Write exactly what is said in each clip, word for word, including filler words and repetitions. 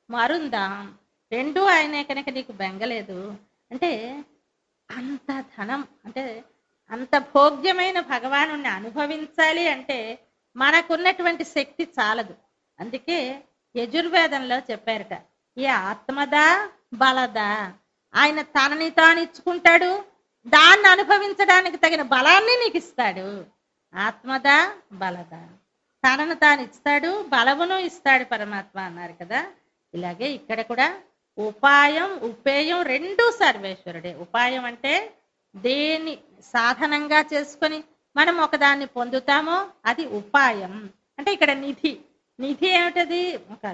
మరుందాం, రెండూ ఆయనే కనుక నీకు బెంగలేదు అంటే అంత ధనం అంటే అంత భోగ్యమైన భగవానుణ్ణి అనుభవించాలి అంటే మనకున్నటువంటి శక్తి చాలదు. అందుకే యజుర్వేదంలో చెప్పారట, ఈ ఆత్మదా బలదా, ఆయన తనని తాను ఇచ్చుకుంటాడు, దాన్ని అనుభవించడానికి తగిన బలాన్ని నీకు ఇస్తాడు. ఆత్మదా బలదా, తనను తాను ఇస్తాడు, బలమును ఇస్తాడు పరమాత్మ అన్నారు కదా. ఇలాగే ఇక్కడ కూడా ఉపాయం ఉపేయం రెండూ సర్వేశ్వరుడే. ఉపాయం అంటే దేన్ని సాధనంగా చేసుకొని మనం ఒకదాన్ని పొందుతామో అది ఉపాయం. అంటే ఇక్కడ నిధి, నిధి ఏమిటది? ఒక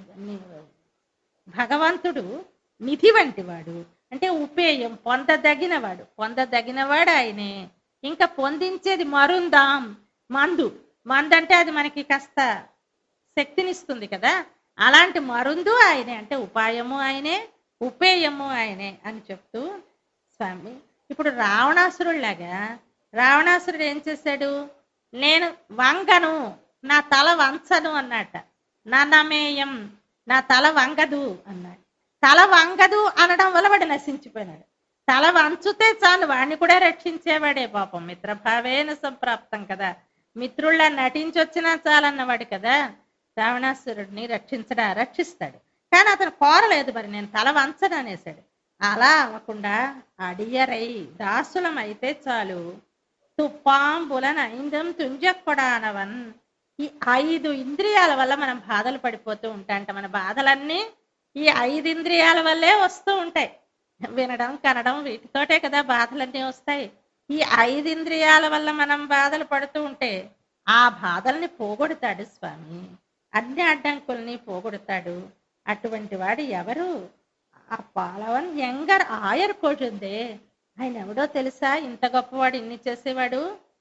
భగవంతుడు నిధి వంటి వాడు. అంటే ఉపేయం పొందదగినవాడు, పొందదగినవాడు ఆయనే. ఇంకా పొందించేది మరుందాం, మందు. మందు అంటే అది మనకి కాస్త శక్తినిస్తుంది కదా, అలాంటి మరుందు ఆయనే. అంటే ఉపాయము ఆయనే, ఉపేయము ఆయనే అని చెప్తూ స్వామి ఇప్పుడు రావణాసురుడిలాగా, రావణాసురుడు ఏం చేశాడు? నేను వంగను, నా తల వంచను అన్నట. నా నమేయం, నా తల వంగదు అన్నాడు. తల వంగదు అనడం వల్ల వాడు నశించిపోయినాడు. తల వంచుతే చాలు వాడిని కూడా రక్షించేవాడే పాపం. మిత్రభావేన సంప్రాప్తం కదా, మిత్రుళ్ళ నటించొచ్చినా చాలన్నవాడు కదా. రావణాసురుడిని రక్షించడా రక్షిస్తాడు, కానీ అతను కోరలేదు, మరి నేను తల వంచను అనేసాడు. అలా అవ్వకుండా అడియరై దాసులం అయితే చాలు, తుప్పాంబులన్ ఐందం తుంజకొడానవన్. ఈ ఐదు ఇంద్రియాల వల్ల మనం బాధలు పడిపోతూ ఉంటాంట. మన బాధలన్నీ ఈ ఐదు ఇంద్రియాల వల్లే వస్తూ ఉంటాయి. వినడం కనడం వీటితోటే కదా బాధలన్నీ వస్తాయి. ఈ ఐదు ఇంద్రియాల వల్ల మనం బాధలు పడుతూ ఉంటే ఆ బాధల్ని పోగొడతాడు స్వామి, అన్ని అడ్డంకుల్ని పోగొడతాడు. అటువంటి వాడు ఎవరు? ఆ పాలవన్ ఎంగర్ ఆయర్ కోజుందే. ఆయన ఎవడో తెలుసా? ఇంత గొప్పవాడు, ఇన్ని చేసేవాడు.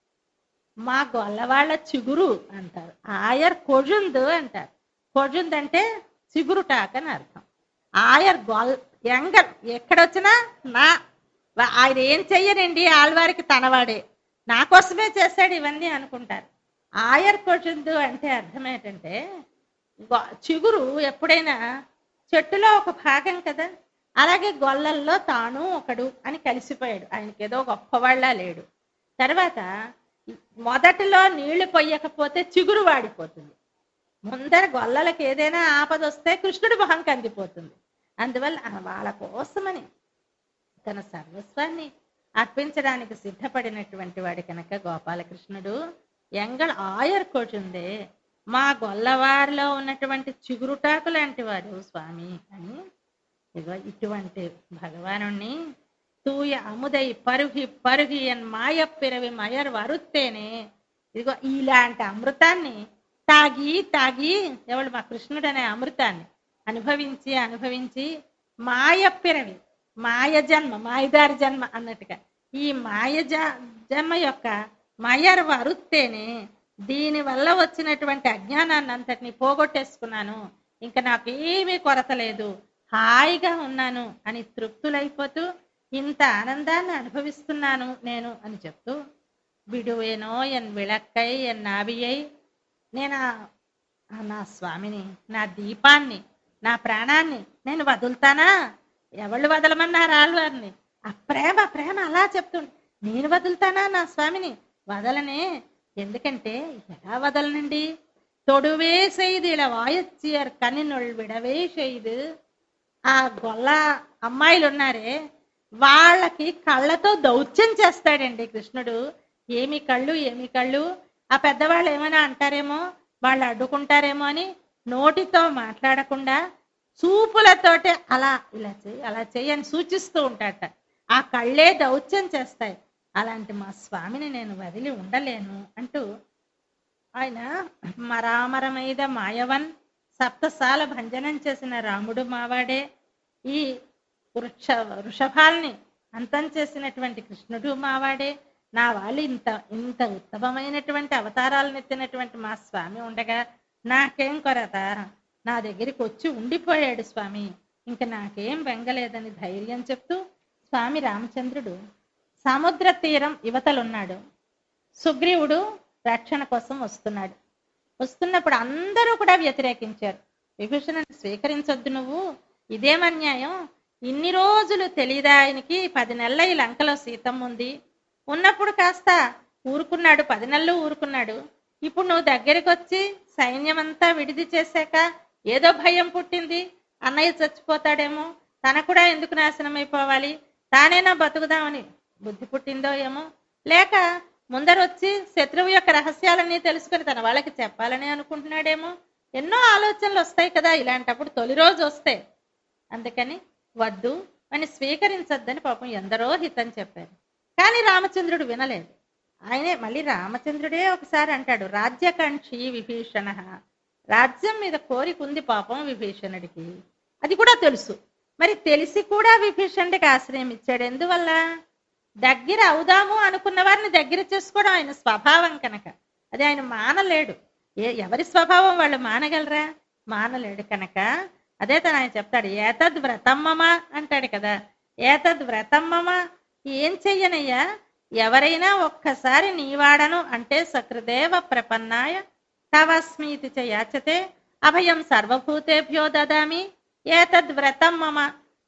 మా గొల్లవాళ్ళ చిగురు అంటారు, ఆయర్ కొజుందు అంటారు. కొజుందు అంటే చిగురుటాక్ అని అర్థం. ఆయర్ గొల్ ఎంగర్ ఎక్కడొచ్చినా నా ఆయన ఏం చెయ్యనండి, ఆళ్వారికి తనవాడే, నా కోసమే చేశాడు ఇవన్నీ అనుకుంటారు. ఆయర్ కొజుందు అంటే అర్థం ఏంటంటే చిగురు ఎప్పుడైనా చెట్టులో ఒక భాగం కదా, అలాగే గొల్లల్లో తాను ఒకడు అని కలిసిపోయాడు. ఆయనకి ఏదో గొప్పవాళ్ళ లేడు. తర్వాత మొదటిలో నీళ్లు పొయ్యకపోతే చిగురు వాడిపోతుంది. ముందర గొల్లలకి ఏదైనా ఆపద వస్తే కృష్ణుడి మొహం కందిపోతుంది. అందువల్ల వాళ్ళ కోసమని తన సర్వస్వాన్ని అర్పించడానికి సిద్ధపడినటువంటి వాడి కనుక గోపాలకృష్ణుడు ఎంగళ ఆయర్ కోచుందే, మా గొల్లవారిలో ఉన్నటువంటి చిగురుటాకు లాంటి వాడు స్వామి అని. ఇగో ఇటువంటి భగవానుణ్ణి తూయ అముదై పరుగి పరుగి అని మాయ పిరవి మయర్ వరుత్తేనే. ఇదిగో ఇలాంటి అమృతాన్ని తాగి తాగి ఎవడు మా కృష్ణుడు అనే అమృతాన్ని అనుభవించి అనుభవించి మాయ పిరవి, మాయ జన్మ, మాయదారి జన్మ అన్నట్టుగా ఈ మాయ జన్మ యొక్క మయర్ వరుత్తేనే, దీని వల్ల వచ్చినటువంటి అజ్ఞానాన్ని అంతటిని పోగొట్టేసుకున్నాను, ఇంకా నాకు ఏమీ కొరత లేదు, హాయిగా ఉన్నాను అని తృప్తులైపోతూ ఇంత ఆనందాన్ని అనుభవిస్తున్నాను నేను అని చెప్తూ, విడువేనో ఎన్ విళక్కై ఎన్ నాభియై, నేను నా స్వామిని, నా దీపాన్ని, నా ప్రాణాన్ని నేను వదులుతానా? ఎవళ్ళు వదలమన్నారు ఆళ్వారిని? ఆ ప్రేమ ప్రేమ అలా చెప్తుండే, నేను వదులుతానా నా స్వామిని? వదలనే. ఎందుకంటే ఎలా వదలనండి? తొడువే செய்து ఇలా వాయచ్చియర్ కనినొள் విడవే செய்து. ఆ గొల్ల అమ్మాయిలు ఉన్నారే వాళ్ళకి కళ్ళతో దౌత్యం చేస్తాడండి కృష్ణుడు. ఏమి కళ్ళు ఏమి కళ్ళు, ఆ పెద్దవాళ్ళు ఏమైనా అంటారేమో, వాళ్ళు అడ్డుకుంటారేమో అని నోటితో మాట్లాడకుండా చూపులతోటే అలా ఇలా చెయ్యి అలా చెయ్యి అని సూచిస్తూ ఉంటాడట. ఆ కళ్ళే దౌత్యం చేస్తాయి. అలాంటి మా స్వామిని నేను వదిలి ఉండలేను అంటూ ఆయన మరామరమైద మాయవన్ సప్తసాల భంజనం చేసిన రాముడు మావాడే. ఈ వృక్ష వృషభాల్ని అంతం చేసినటువంటి కృష్ణుడు మావాడే. నా వాళ్ళు ఇంత ఇంత ఉత్తమమైనటువంటి అవతారాలను ఎత్తినటువంటి మా స్వామి ఉండగా నాకేం కొరత? నా దగ్గరికి వచ్చి ఉండిపోయాడు స్వామి, ఇంకా నాకేం బెంగలేదని ధైర్యం చెప్తూ స్వామి రామచంద్రుడు సముద్ర తీరం యువతలున్నాడు. సుగ్రీవుడు రక్షణ కోసం వస్తున్నాడు. వస్తున్నప్పుడు అందరూ కూడా వ్యతిరేకించారు. విభీషణుని స్వీకరించొద్దు నువ్వు, ఇదేమన్యాయం, ఇన్ని రోజులు తెలియదా ఆయనకి, పది నెలల ఈ లంకలో సీతమ్మ ఉంది, ఉన్నప్పుడు కాస్త ఊరుకున్నాడు, పది నెలలు ఊరుకున్నాడు. ఇప్పుడు నువ్వు దగ్గరికి వచ్చి సైన్యం అంతా విడిది చేశాక ఏదో భయం పుట్టింది, అన్నయ్య చచ్చిపోతాడేమో, తన కూడా ఎందుకు నాశనం అయిపోవాలి, తానేనా బతుకుదామని బుద్ధి పుట్టిందో ఏమో, లేక ముందరొచ్చి శత్రువు యొక్క రహస్యాలన్నీ తెలుసుకొని తన వాళ్ళకి చెప్పాలని అనుకుంటున్నాడేమో. ఎన్నో ఆలోచనలు వస్తాయి కదా ఇలాంటప్పుడు, తొలి రోజు వస్తాయి. అందుకని వద్దు అని స్వీకరించొద్దని పాపం ఎందరో హితం చెప్పారు. కానీ రామచంద్రుడు వినలేదు. ఆయనే మళ్ళీ రామచంద్రుడే ఒకసారి అంటాడు, రాజ్యకాంక్షి విభీషణ, రాజ్యం మీద కోరిక ఉంది పాపం విభీషణుడికి, అది కూడా తెలుసు. మరి తెలిసి కూడా విభీషణుడికి ఆశ్రయం ఇచ్చాడు ఎందువల్ల? దగ్గర అవుదాము అనుకున్న వారిని దగ్గర చేసుకోవడం ఆయన స్వభావం కనుక, అది ఆయన మానలేడు. ఏ ఎవరి స్వభావం వాళ్ళు మానగలరా? మానలేడు కనుక అదే తను ఆయన చెప్తాడు, ఏతద్ వ్రతమ్మమ అంటాడు కదా, ఏతద్ వ్రతమ్మమ, ఏం చెయ్యనయ్యా, ఎవరైనా ఒక్కసారి నీవాడను అంటే సకృదేవ ప్రపన్నాయ తవస్మీతి చ యాచతే అభయం సర్వభూతేభ్యో దదామి ఏతద్ వ్రతమ్మమ,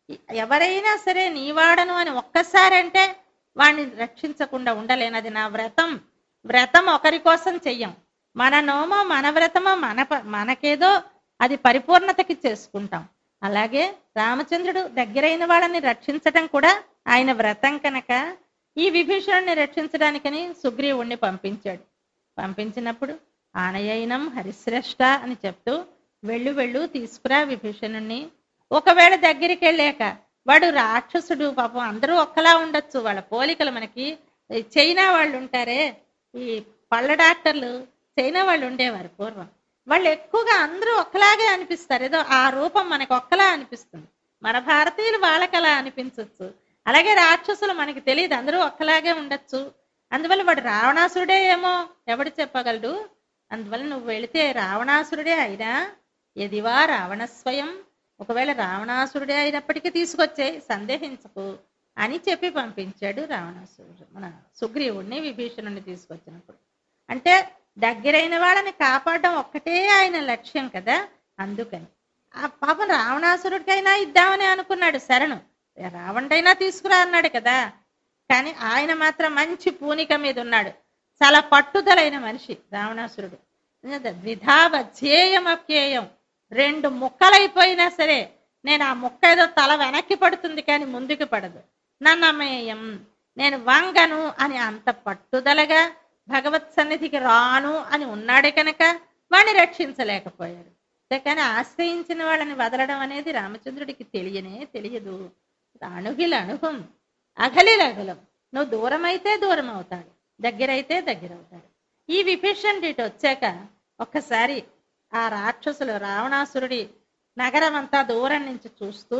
ఎవరైనా సరే నీవాడను అని ఒక్కసారి అంటే వాడిని రక్షించకుండా ఉండలేనది నా వ్రతం. వ్రతం ఒకరి కోసం చెయ్యం, మన నోమో మన వ్రతమో మన మనకేదో అది పరిపూర్ణతకి చేసుకుంటాం. అలాగే రామచంద్రుడు దగ్గరైన వాళ్ళని రక్షించటం కూడా ఆయన వ్రతం కనుక ఈ విభీషణుడిని రక్షించడానికని సుగ్రీవుణ్ణి పంపించాడు. పంపించినప్పుడు ఆనయనం హరిశ్రేష్ట అని చెప్తూ వెళ్ళు వెళ్ళు తీసుకురా విభీషణుణ్ణి. ఒకవేళ దగ్గరికి వెళ్ళాక వాడు రాక్షసుడు, పాపం అందరూ ఒక్కలా ఉండొచ్చు, వాళ్ళ పోలికలు మనకి చైనా వాళ్ళు ఉంటారే, ఈ పళ్ళ డాక్టర్లు చైనా వాళ్ళు ఉండేవారు పూర్వం, వాళ్ళు ఎక్కువగా అందరూ ఒక్కలాగే అనిపిస్తారు, ఏదో ఆ రూపం మనకు ఒక్కలా అనిపిస్తుంది. మన భారతీయులు వాళ్ళకి అలా అనిపించవచ్చు, అలాగే రాక్షసులు మనకి తెలియదు, అందరూ ఒక్కలాగే ఉండొచ్చు. అందువల్ల వాడు రావణాసురుడే ఏమో ఎవడు చెప్పగలడు. అందువల్ల నువ్వు వెళితే రావణాసురుడే అయినా ఎదివా రావణస్వయం, ఒకవేళ రావణాసురుడే అయినప్పటికీ తీసుకొచ్చే, సందేహించకు అని చెప్పి పంపించాడు రావణాసురుడు మన సుగ్రీవుడిని విభీషణుడిని తీసుకొచ్చినప్పుడు. అంటే దగ్గరైన వాళ్ళని కాపాడడం ఒక్కటే ఆయన లక్ష్యం కదా. అందుకని ఆ పాపం రావణాసురుడికైనా ఇద్దామని అనుకున్నాడు శరణు, రావణుడైనా తీసుకురా అన్నాడు కదా. కానీ ఆయన మాత్రం మంచి పూనిక మీద ఉన్నాడు, చాలా పట్టుదలైన మనిషి రావణాసురుడు. ద్విధావధ్యేయమప్యేయం, రెండు ముక్కలైపోయినా సరే నేను ఆ ముక్క ఏదో తల వెనక్కి పడుతుంది కానీ ముందుకు పడదు, నన్నమేయం, నేను వంగను అని అంత పట్టుదలగా భగవత్ సన్నిధికి రాను అని ఉన్నాడే కనుక వాడిని రక్షించలేకపోయాడు. కానీ ఆశ్రయించిన వాళ్ళని వదలడం అనేది రామచంద్రుడికి తెలియనే తెలియదు. అణుగిల అణుగం అగలిల అగలం, నువ్వు దూరం అయితే దూరం అవుతాడు, దగ్గరైతే దగ్గర అవుతాడు. ఈ విభీషణుడి వచ్చాక ఒక్కసారి ఆ రాక్షసులు రావణాసురుడి నగరం అంతా దూరం నుంచి చూస్తూ,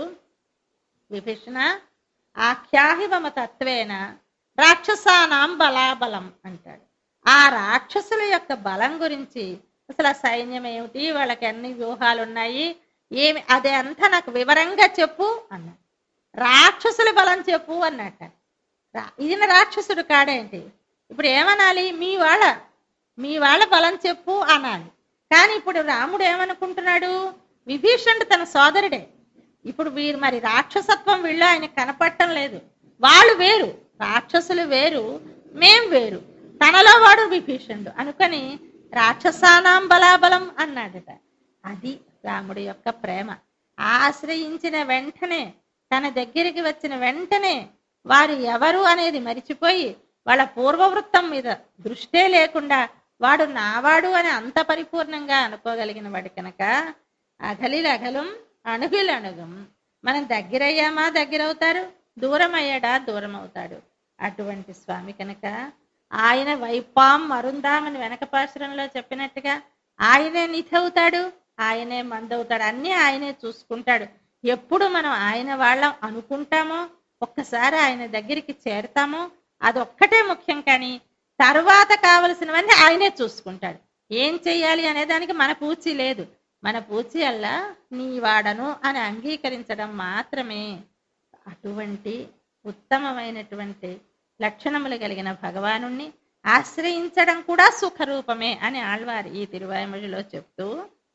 విభీషణ ఆఖ్యాహివమ తత్వేన రాక్షసానాం బలాబలం అంటాడు. ఆ రాక్షసుల యొక్క బలం గురించి, అసలు ఆ సైన్యం ఏమిటి, వాళ్ళకి అన్ని వ్యూహాలు ఉన్నాయి ఏమి, అదే అంతా నాకు వివరంగా చెప్పు అన్నాడు. రాక్షసుల బలం చెప్పు అన్నట్ట. ఈయన రాక్షసుడు కాడేంటి, ఇప్పుడు ఏమనాలి, మీ వాళ్ళ మీ వాళ్ళ బలం చెప్పు అనాలి. కానీ ఇప్పుడు రాముడు ఏమనుకుంటున్నాడు, విభీషణుడు తన సోదరుడే, ఇప్పుడు వీరు మరి రాక్షసత్వం వీళ్ళు ఆయనకు కనపడటం లేదు, వాళ్ళు వేరు, రాక్షసులు వేరు, మేం వేరు, తనలో వాడు విభీషణుడు అనుకొని రాక్షసానాం బలాబలం అన్నాడట. అది రాముడి యొక్క ప్రేమ. ఆశ్రయించిన వెంటనే, తన దగ్గరికి వచ్చిన వెంటనే వారు ఎవరు అనేది మరిచిపోయి వాళ్ళ పూర్వవృత్తం మీద దృష్టే లేకుండా వాడు నావాడు అని అంత పరిపూర్ణంగా అనుకోగలిగిన వాడు కనుక అగలిల అగలం అణుగుల అణుగం, మనం దగ్గరయ్యామా దగ్గర అవుతారు, దూరం అయ్యాడా దూరం అవుతాడు. అటువంటి స్వామి కనుక ఆయన వైపాం మరుందామని వెనక పాశ్రంలో చెప్పినట్టుగా ఆయనే నిధి అవుతాడు, ఆయనే మందవుతాడు, అన్నీ ఆయనే చూసుకుంటాడు. ఎప్పుడు మనం ఆయన వాళ్ళం అనుకుంటామో, ఒక్కసారి ఆయన దగ్గరికి చేరతామో అదొక్కటే ముఖ్యం. కానీ తరువాత కావలసినవన్నీ ఆయనే చూసుకుంటాడు. ఏం చెయ్యాలి అనే దానికి మన పూచి లేదు, మన పూచి అల్లా నీ వాడను అని అంగీకరించడం మాత్రమే. అటువంటి ఉత్తమమైనటువంటి లక్షణములు కలిగిన భగవానుణ్ణి ఆశ్రయించడం కూడా సుఖరూపమే అని ఆళ్వారు ఈ తిరువాయిమొழிలో చెప్తూ,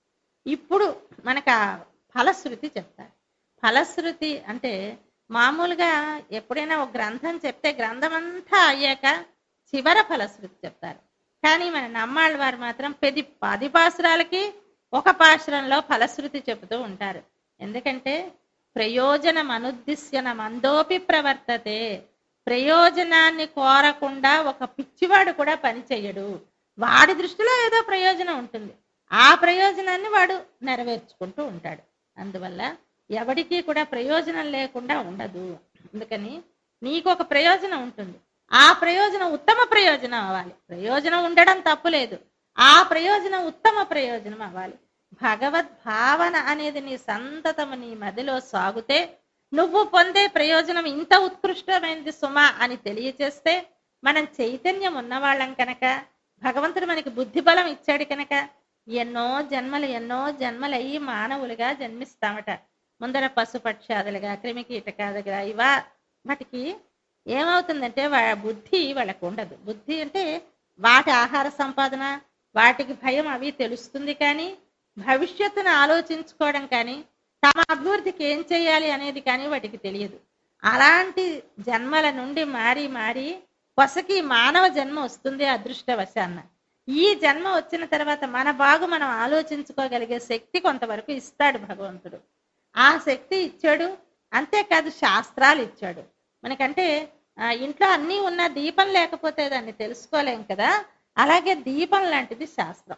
ఇప్పుడు మనకు ఆ ఫలశ్రుతి చెప్తారు. ఫలశ్రుతి అంటే మామూలుగా ఎప్పుడైనా ఒక గ్రంథం చెప్తే గ్రంథం అంతా అయ్యాక చివర ఫలశ్రుతి చెప్తారు. కానీ మన నమ్మాళ్ళ వారు మాత్రం పది పది పాసురాలకి ఒక పాసురంలో ఫలశ్రుతి చెబుతూ ఉంటారు. ఎందుకంటే ప్రయోజనం అనుద్దిశ్యన మందోపి ప్రవర్తతే. ప్రయోజనాన్ని కోరకుండా ఒక పిచ్చివాడు కూడా పని చెయ్యడు. వాడి దృష్టిలో ఏదో ప్రయోజనం ఉంటుంది, ఆ ప్రయోజనాన్ని వాడు నెరవేర్చుకుంటూ ఉంటాడు. అందువల్ల ఎవడికి కూడా ప్రయోజనం లేకుండా ఉండదు. అందుకని నీకు ఒక ప్రయోజనం ఉంటుంది, ఆ ప్రయోజనం ఉత్తమ ప్రయోజనం అవ్వాలి. ప్రయోజనం ఉండడం తప్పులేదు, ఆ ప్రయోజనం ఉత్తమ ప్రయోజనం అవ్వాలి. భగవద్ భావన అనేది నీ సంతతము నీ మదిలో సాగుతే నువ్వు పొందే ప్రయోజనం ఇంత ఉత్కృష్టమైనది సుమా అని తెలియచేస్తే, మనం చైతన్యం ఉన్నవాళ్ళం కనుక, భగవంతుడు మనకి బుద్ధి బలం ఇచ్చాడు కనుక ఎన్నో జన్మలు ఎన్నో జన్మలు అయ్యి మానవులుగా జన్మిస్తామట. ముందర పశుపక్షాదులుగా క్రిమికీటకాదులుగా ఇవా వాటికి ఏమవుతుందంటే వా బుద్ధి వాళ్ళకు ఉండదు. బుద్ధి అంటే వాటి ఆహార సంపాదన, వాటికి భయం అవి తెలుస్తుంది, కానీ భవిష్యత్తును ఆలోచించుకోవడం కానీ తమ అభివృద్ధికి ఏం చేయాలి అనేది కానీ వాటికి తెలియదు. అలాంటి జన్మల నుండి మారి మారి కొసకి మానవ జన్మ వస్తుంది అదృష్టవశాన్న. ఈ జన్మ వచ్చిన తర్వాత మన బాగు మనం ఆలోచించుకోగలిగే శక్తి కొంతవరకు ఇస్తాడు భగవంతుడు. ఆ శక్తి ఇచ్చాడు. అంతేకాదు శాస్త్రాలు ఇచ్చాడు మనకంటే. ఇంట్లో అన్నీ ఉన్న దీపం లేకపోతే దాన్ని తెలుసుకోలేం కదా, అలాగే దీపం లాంటిది శాస్త్రం.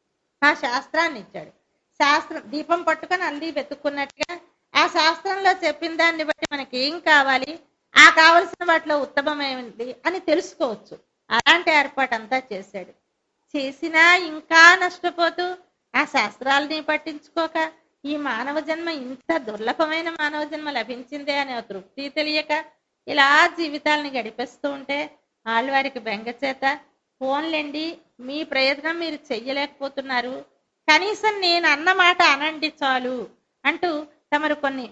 ఆ శాస్త్రాన్ని ఇచ్చాడు. శాస్త్రం దీపం పట్టుకొని అల్లి వెతుక్కున్నట్టుగా ఆ శాస్త్రంలో చెప్పిన దాన్ని బట్టి మనకి ఏం కావాలి, ఆ కావలసిన వాటిలో ఉత్తమమైనది అని తెలుసుకోవచ్చు. అలాంటి ఏర్పాటు అంతా చేశాడు. చేసినా ఇంకా నష్టపోతూ ఆ శాస్త్రాలని పట్టించుకోక ఈ మానవ జన్మ ఇంత దుర్లభమైన మానవ జన్మ లభించిందే అనే తృప్తి తెలియక ఇలా జీవితాలని గడిపేస్తూ ఉంటే ఆళ్ళవారికి బెంగ చేత, ఫోన్లేండి మీ ప్రయత్నం మీరు చెయ్యలేకపోతున్నారు, కనీసం నేను అన్న మాట అనండి చాలు అంటూ తమరు కొన్ని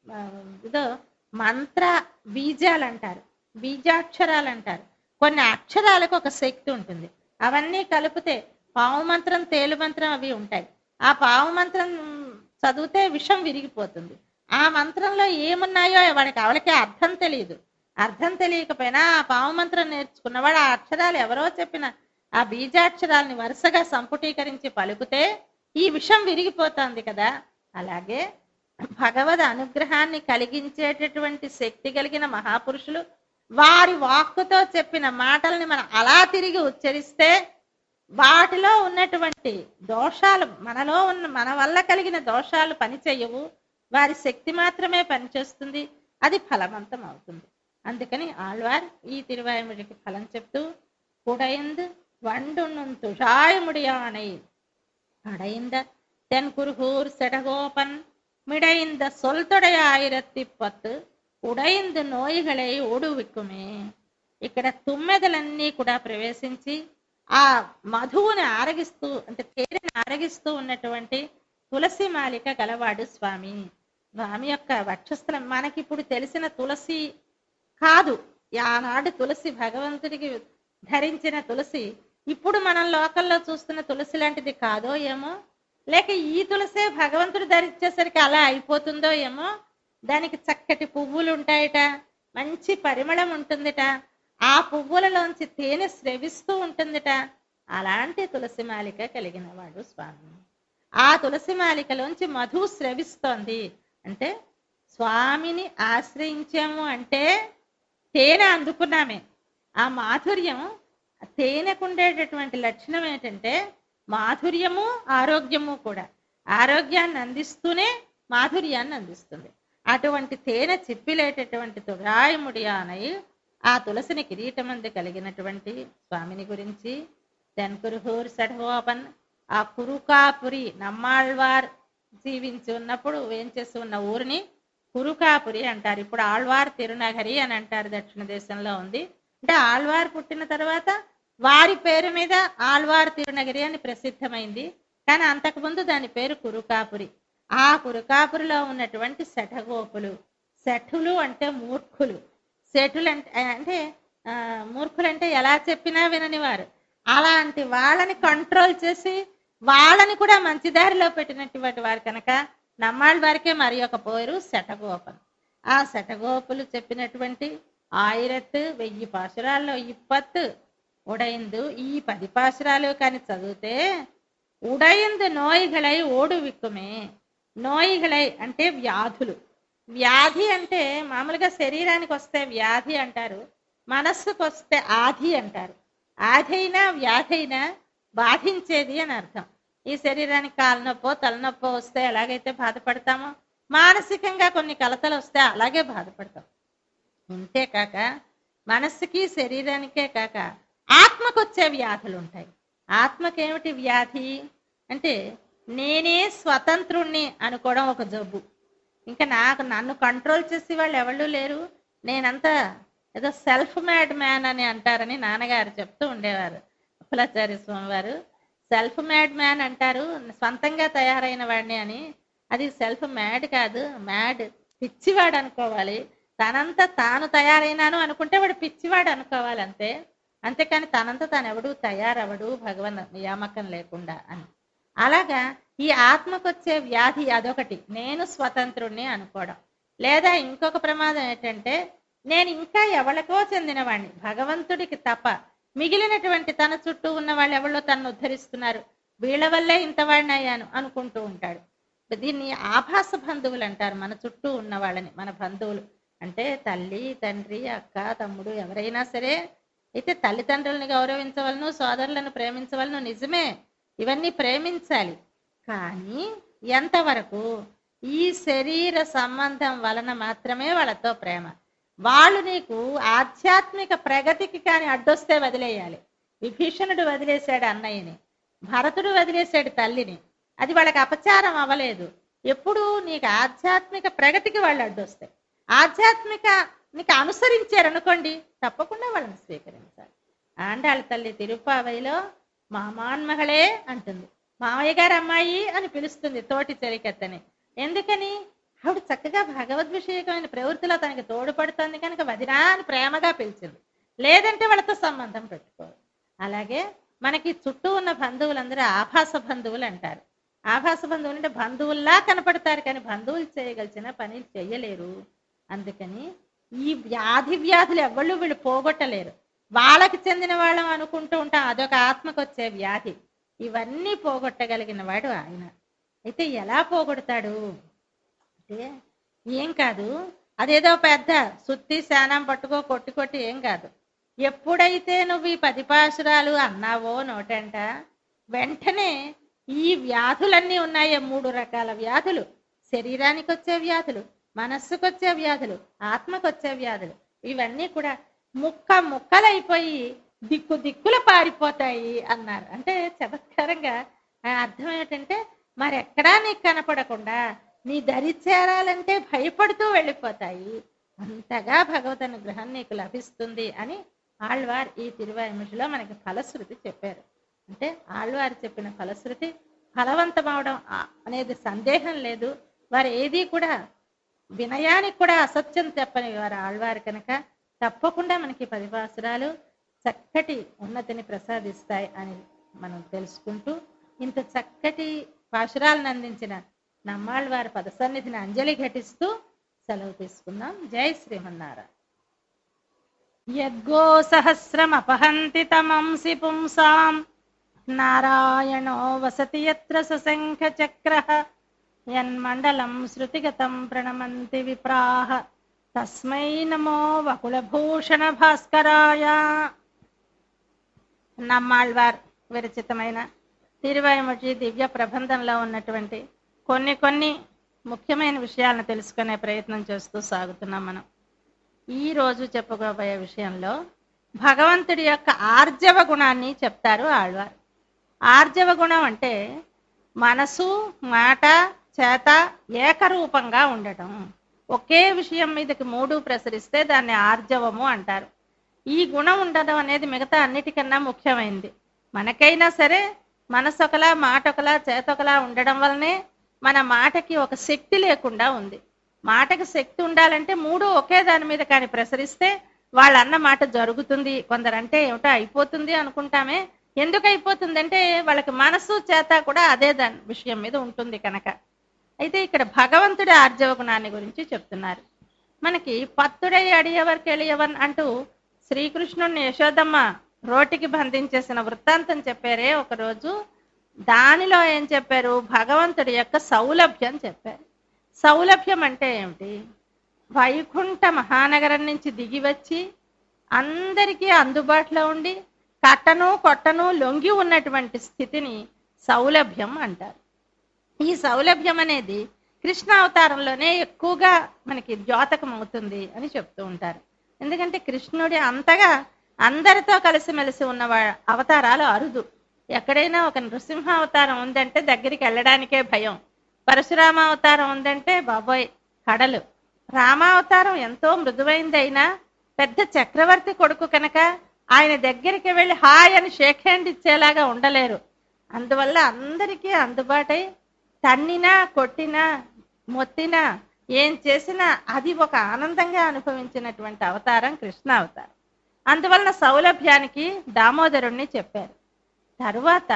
ఇదో మంత్ర బీజాలు అంటారు, బీజాక్షరాలు అంటారు. కొన్ని అక్షరాలకు ఒక శక్తి ఉంటుంది. అవన్నీ కలిపితే పావు మంత్రం తేలు మంత్రం అవి ఉంటాయి. ఆ పావు మంత్రం చదివితే విషం విరిగిపోతుంది. ఆ మంత్రంలో ఏమున్నాయో వాడికి అవలకే అర్థం తెలియదు. అర్థం తెలియకపోయినా ఆ పావు మంత్రం నేర్చుకున్నవాడు ఆ అక్షరాలు ఎవరో చెప్పిన ఆ బీజాక్షరాలని వరుసగా సంపుటీకరించి పలుకుతే ఈ విషం విరిగిపోతుంది కదా. అలాగే భగవద్ అనుగ్రహాన్ని కలిగించేటటువంటి శక్తి కలిగిన మహాపురుషులు వారి వాక్కుతో చెప్పిన మాటల్ని మనం అలా తిరిగి ఉచ్చరిస్తే వాటిలో ఉన్నటువంటి దోషాలు, మనలో ఉన్న మన వల్ల కలిగిన దోషాలు పనిచేయవు, వారి శక్తి మాత్రమే పనిచేస్తుంది, అది ఫలవంతం అవుతుంది. అందుకని ఆళ్వార్ ఈ తిరువాయుముడికి ఫలం చెప్తూ కుడైందు వండును తుషాయముడియానై அடைந்த தென் குருகூர் செடகோபன் மிடைந்த సొల్తొడయాయిరత్తిప్పత్తు ఉడైందు నోయిగలై ఓడువిక్కుమే. ఇక్కడ తుమ్మెదలన్నీ కూడా ప్రవేశించి ఆ మధువుని ఆరగిస్తూ అంటే తేనెని ఆరగిస్తూ ఉన్నటువంటి తులసి మాలిక గలవాడు స్వామి. స్వామి యొక్క వక్షస్థలం మనకిప్పుడు తెలిసిన తులసి కాదు. ఆనాడు తులసి భగవంతుడికి ధరించిన తులసి ఇప్పుడు మనం లోకల్లో చూస్తున్న తులసి లాంటిది కాదో ఏమో, లేక ఈ తులసే భగవంతుడు ధరించేసరికి అలా అయిపోతుందో ఏమో. దానికి చక్కటి పువ్వులు ఉంటాయట, మంచి పరిమళం ఉంటుందిట, ఆ పువ్వులలోంచి తేనె స్రవిస్తూ ఉంటుందిట. అలాంటి తులసి మాలిక కలిగిన వాడు స్వామి. ఆ తులసి మాలికలోంచి మధు స్రవిస్తోంది అంటే స్వామిని ఆశ్రయించాము అంటే తేనె అందుకున్నామే. ఆ మాధుర్యం, తేనెకుండేటటువంటి లక్షణం ఏంటంటే మాధుర్యము ఆరోగ్యము కూడా. ఆరోగ్యాన్ని అందిస్తూనే మాధుర్యాన్ని అందిస్తుంది. అటువంటి తేనె చిప్పిలేటటువంటి తుడాయముడి ఆనై ఆ తులసిని కిరీటమంది కలిగినటువంటి స్వామిని గురించి తెన్కురుహూర్ సఢోపన్ ఆ కురుకాపురి నమ్మాళ్వార్ జీవించి ఉన్నప్పుడు వేంచేసి ఉన్న ఊరిని కురుకాపురి అంటారు. ఇప్పుడు ఆళ్వార్ తిరునగరి అని అంటారు, దక్షిణ దేశంలో ఉంది. అంటే ఆళ్వార్ పుట్టిన తర్వాత వారి పేరు మీద ఆళ్వార్ తిరునగరి అని ప్రసిద్ధమైంది. కానీ అంతకుముందు దాని పేరు కురుకాపురి. ఆ కురుకాపురిలో ఉన్నటువంటి శఠగోపులు, శఠులు అంటే మూర్ఖులు, శఠులు అంటే అంటే మూర్ఖులు అంటే ఎలా చెప్పినా వినని వారు. అలాంటి వాళ్ళని కంట్రోల్ చేసి వాళ్ళని కూడా మంచి దారిలో పెట్టినటువంటి వారు కనుక నమ్మాళ్ళ వారికే మరి ఒక పేరు శటగోపన్. ఆ శటగోపులు చెప్పినటువంటి ఆయిరత్తు వెయ్యి పాశురాల్లో ఇప్పత్తు ఉడైందు ఈ పది పాశురాలు కానీ చదివితే ఉడైందు నోయిగలై ఓడువిక్కుమే. నోయిగలై అంటే వ్యాధులు. వ్యాధి అంటే మామూలుగా శరీరానికి వస్తే వ్యాధి అంటారు, మనస్సుకు వస్తే ఆధి అంటారు. ఆధి అయినా వ్యాధి అయినా బాధించేది అని అర్థం. ఈ శరీరానికి కాళ్ళనొప్పో తలనొప్పో వస్తే ఎలాగైతే బాధపడతామో, మానసికంగా కొన్ని కలతలు వస్తే అలాగే బాధపడతాం. ఇంతేకాక మనస్సుకి శరీరానికే కాక ఆత్మకు వచ్చే వ్యాధులు ఉంటాయి. ఆత్మకేమిటి వ్యాధి అంటే నేనే స్వతంత్రుణ్ణి అనుకోవడం ఒక జబ్బు. ఇంకా నాకు నన్ను కంట్రోల్ చేసే వాళ్ళు ఎవళ్ళు లేరు, నేనంతా ఏదో సెల్ఫ్ మేడ్ మ్యాన్ అని అంటారని నాన్నగారు చెప్తూ ఉండేవారు. అప్పలాచార్య స్వామి వారు సెల్ఫ్ మేడ్ మ్యాన్ అంటారు, సొంతంగా తయారైన వాడిని అని. అది సెల్ఫ్ మ్యాడ్ కాదు, మ్యాడ్ పిచ్చివాడు అనుకోవాలి. తనంతా తాను తయారైనాను అనుకుంటే వాడు పిచ్చివాడు అనుకోవాలి అంతే. అంతేకాని తనంతా తాను ఎవడు తయారవడు భగవన్ నియామకం లేకుండా అని. అలాగా ఈ ఆత్మకొచ్చే వ్యాధి అదొకటి, నేను స్వతంత్రుణ్ణి అనుకోవడం. లేదా ఇంకొక ప్రమాదం ఏంటంటే నేను ఇంకా ఎవరికో చెందినవాడిని, భగవంతుడికి తప్ప మిగిలినటువంటి తన చుట్టూ ఉన్న వాళ్ళు ఎవరో తనను ఉద్ధరిస్తున్నారు, వీళ్ళ వల్లే ఇంతవాడిని అయ్యాను అనుకుంటూ ఉంటాడు. దీన్ని ఆభాస బంధువులు అంటారు. మన చుట్టూ ఉన్న వాళ్ళని మన బంధువులు అంటే తల్లి తండ్రి అక్క తమ్ముడు ఎవరైనా సరే. అయితే తల్లిదండ్రులను గౌరవించవలను, సోదరులను ప్రేమించవలను, నిజమే, ఇవన్నీ ప్రేమించాలి. కానీ ఎంతవరకు ఈ శరీర సంబంధం వలన మాత్రమే వాళ్ళతో ప్రేమ. వాళ్ళు నీకు ఆధ్యాత్మిక ప్రగతికి కానీ అడ్డొస్తే వదిలేయాలి. విభీషణుడు వదిలేశాడు అన్నయ్యని, భరతుడు వదిలేశాడు తల్లిని, అది వాళ్ళకి అపచారం అవ్వలేదు. ఎప్పుడు నీకు ఆధ్యాత్మిక ప్రగతికి వాళ్ళు అడ్డొస్తాయి. ఆధ్యాత్మిక నీకు అనుసరించారనుకోండి తప్పకుండా వాళ్ళని స్వీకరించాలి. ఆండాళ్ళ తల్లి తిరుపావైలో మామాన్మகளే అంటుంది, మామయ్య గారు అమ్మాయి అని పిలుస్తుంది తోటి చెలికత్తని. ఎందుకని? ఆవిడ చక్కగా భగవద్ విషయకమైన ప్రవృత్తిలో తనకి తోడ్పడుతుంది కనుక వదినా అని ప్రేమగా పిలిచింది. లేదంటే వాళ్ళతో సంబంధం పెట్టుకోరు. అలాగే మనకి చుట్టూ ఉన్న బంధువులందరూ ఆభాస బంధువులు అంటారు. ఆభాస బంధువులు అంటే బంధువుల్లా కనపడతారు కానీ బంధువులు చేయగలిసిన పని చెయ్యలేరు. అందుకని ఈ వ్యాధి వ్యాధులు ఎవళ్ళు వీళ్ళు పోగొట్టలేరు. వాళ్ళకి చెందిన వాళ్ళం అనుకుంటూ ఉంటాం, అదొక ఆత్మకు వచ్చే వ్యాధి. ఇవన్నీ పోగొట్టగలిగిన వాడు ఆయన. అయితే ఎలా పోగొడతాడు అంటే ఏం కాదు, అదేదో పెద్ద సుత్తి శానం పట్టుకో కొట్టి కొట్టి ఏం కాదు. ఎప్పుడైతే నువ్వు ఈ పది పాశురాలు అన్నావో నోటంట, వెంటనే ఈ వ్యాధులన్నీ ఉన్నాయే మూడు రకాల వ్యాధులు, శరీరానికి వచ్చే వ్యాధులు, మనస్సుకు వచ్చే వ్యాధులు, ఆత్మకు వచ్చే వ్యాధులు, ఇవన్నీ కూడా ముక్క ముక్కలైపోయి దిక్కు దిక్కులు పారిపోతాయి అన్నారు. అంటే చమత్కారంగా అర్థం ఏమిటంటే మరెక్కడా నీకు కనపడకుండా నీ దరి చేరాలంటే భయపడుతూ వెళ్ళిపోతాయి, అంతగా భగవద్ అనుగ్రహం నీకు లభిస్తుంది అని ఆళ్వార్ ఈ తిరువాయిముడిలో మనకి ఫలశ్రుతి చెప్పారు. అంటే ఆళ్వారు చెప్పిన ఫలశ్రుతి ఫలవంతమవడం అనేది సందేహం లేదు. వారు ఏది కూడా వినయానికి కూడా అసత్యం చెప్పని వారు ఆళ్వారు కనుక తప్పకుండా మనకి పది పాశురాలు చక్కటి ఉన్నతిని ప్రసాదిస్తాయి అని మనం తెలుసుకుంటూ ఇంత చక్కటి పాశురాలను అందించిన నమ్మాళ్వారి పద సన్నిధిని అంజలి ఘటిస్తూ సెలవు తీసుకుందాం. జై శ్రీమన్నారాయణ. యద్గో సహస్రం అపహంతి తమంసి పుంసాం నారాయణో వసతి యత్ర సశంఖ చక్రః యన్మండలం శృతిగతం ప్రణమంతి విప్రాః తస్మై నమో వకుళభూషణ భాస్కరాయ. నమ్మాళ్వార్ విరచితమైన తిరువాయిముడి దివ్య ప్రబంధంలో ఉన్నటువంటి కొన్ని కొన్ని ముఖ్యమైన విషయాలను తెలుసుకునే ప్రయత్నం చేస్తూ సాగుతున్నాం మనం. ఈ రోజు చెప్పుకోబోయే విషయంలో భగవంతుడి యొక్క ఆర్జవ గుణాన్ని చెప్తారు ఆళ్వార్. ఆర్జవ గుణం అంటే మనసు మాట చేత ఏకరూపంగా ఉండటం. ఒకే విషయం మీదకి మూడు ప్రసరిస్తే దాన్ని ఆర్జవము అంటారు. ఈ గుణం ఉండడం అనేది మిగతా అన్నిటికన్నా ముఖ్యమైనది. మనకైనా సరే మనసు ఒకలా మాట ఒకలా చేత ఒకలా ఉండడం వల్లనే మన మాటకి ఒక శక్తి లేకుండా ఉంది. మాటకి శక్తి ఉండాలంటే మూడు ఒకే దాని మీద కానీ ప్రసరిస్తే వాళ్ళన్న మాట జరుగుతుంది, కొందరంటే ఏమిటో అయిపోతుంది అనుకుంటామే, ఎందుకు అయిపోతుందంటే వాళ్ళకి మనసు చేత కూడా అదే దాని విషయం మీద ఉంటుంది కనుక. అయితే ఇక్కడ భగవంతుడి ఆర్జవ గుణాన్ని గురించి చెప్తున్నారు. మనకి పత్తుడై అడియవరికి ఎളിయవన్ అంటూ శ్రీకృష్ణుడిని యశోదమ్మ రోటికి బంధించేసిన వృత్తాంతం చెప్పారే ఒకరోజు. దానిలో ఏం చెప్పారు? భగవంతుడి యొక్క సౌలభ్యం చెప్పారు. సౌలభ్యం అంటే ఏమిటి? వైకుంఠ మహానగరం నుంచి దిగి వచ్చి అందరికీ అందుబాటులో ఉండి కట్టను కొట్టను లొంగి ఉన్నటువంటి స్థితిని సౌలభ్యం అంటారు. ఈ సౌలభ్యం అనేది కృష్ణ అవతారంలోనే ఎక్కువగా మనకి ద్యోతకం అవుతుంది అని చెప్తూ ఉంటారు. ఎందుకంటే కృష్ణుడి అంతగా అందరితో కలిసిమెలిసి ఉన్న అవతారాలు అరుదు. ఎక్కడైనా ఒక నృసింహ అవతారం ఉందంటే దగ్గరికి వెళ్ళడానికే భయం. పరశురామ అవతారం ఉందంటే బాబోయ్ కడలు. రామావతారం ఎంతో మృదువైందైనా పెద్ద చక్రవర్తి కొడుకు కనుక ఆయన దగ్గరికి వెళ్ళి హాయ్ అని షేక్ హ్యాండ్ ఇచ్చేలాగా ఉండలేరు. అందువల్ల అందరికీ అందుబాటై తన్నినా కొట్టినా మొత్తినా ఏం చేసినా అది ఒక ఆనందంగా అనుభవించినటువంటి అవతారం కృష్ణ అవతారం. అందువలన సౌలభ్యానికి దామోదరుణ్ణి చెప్పారు. తరువాత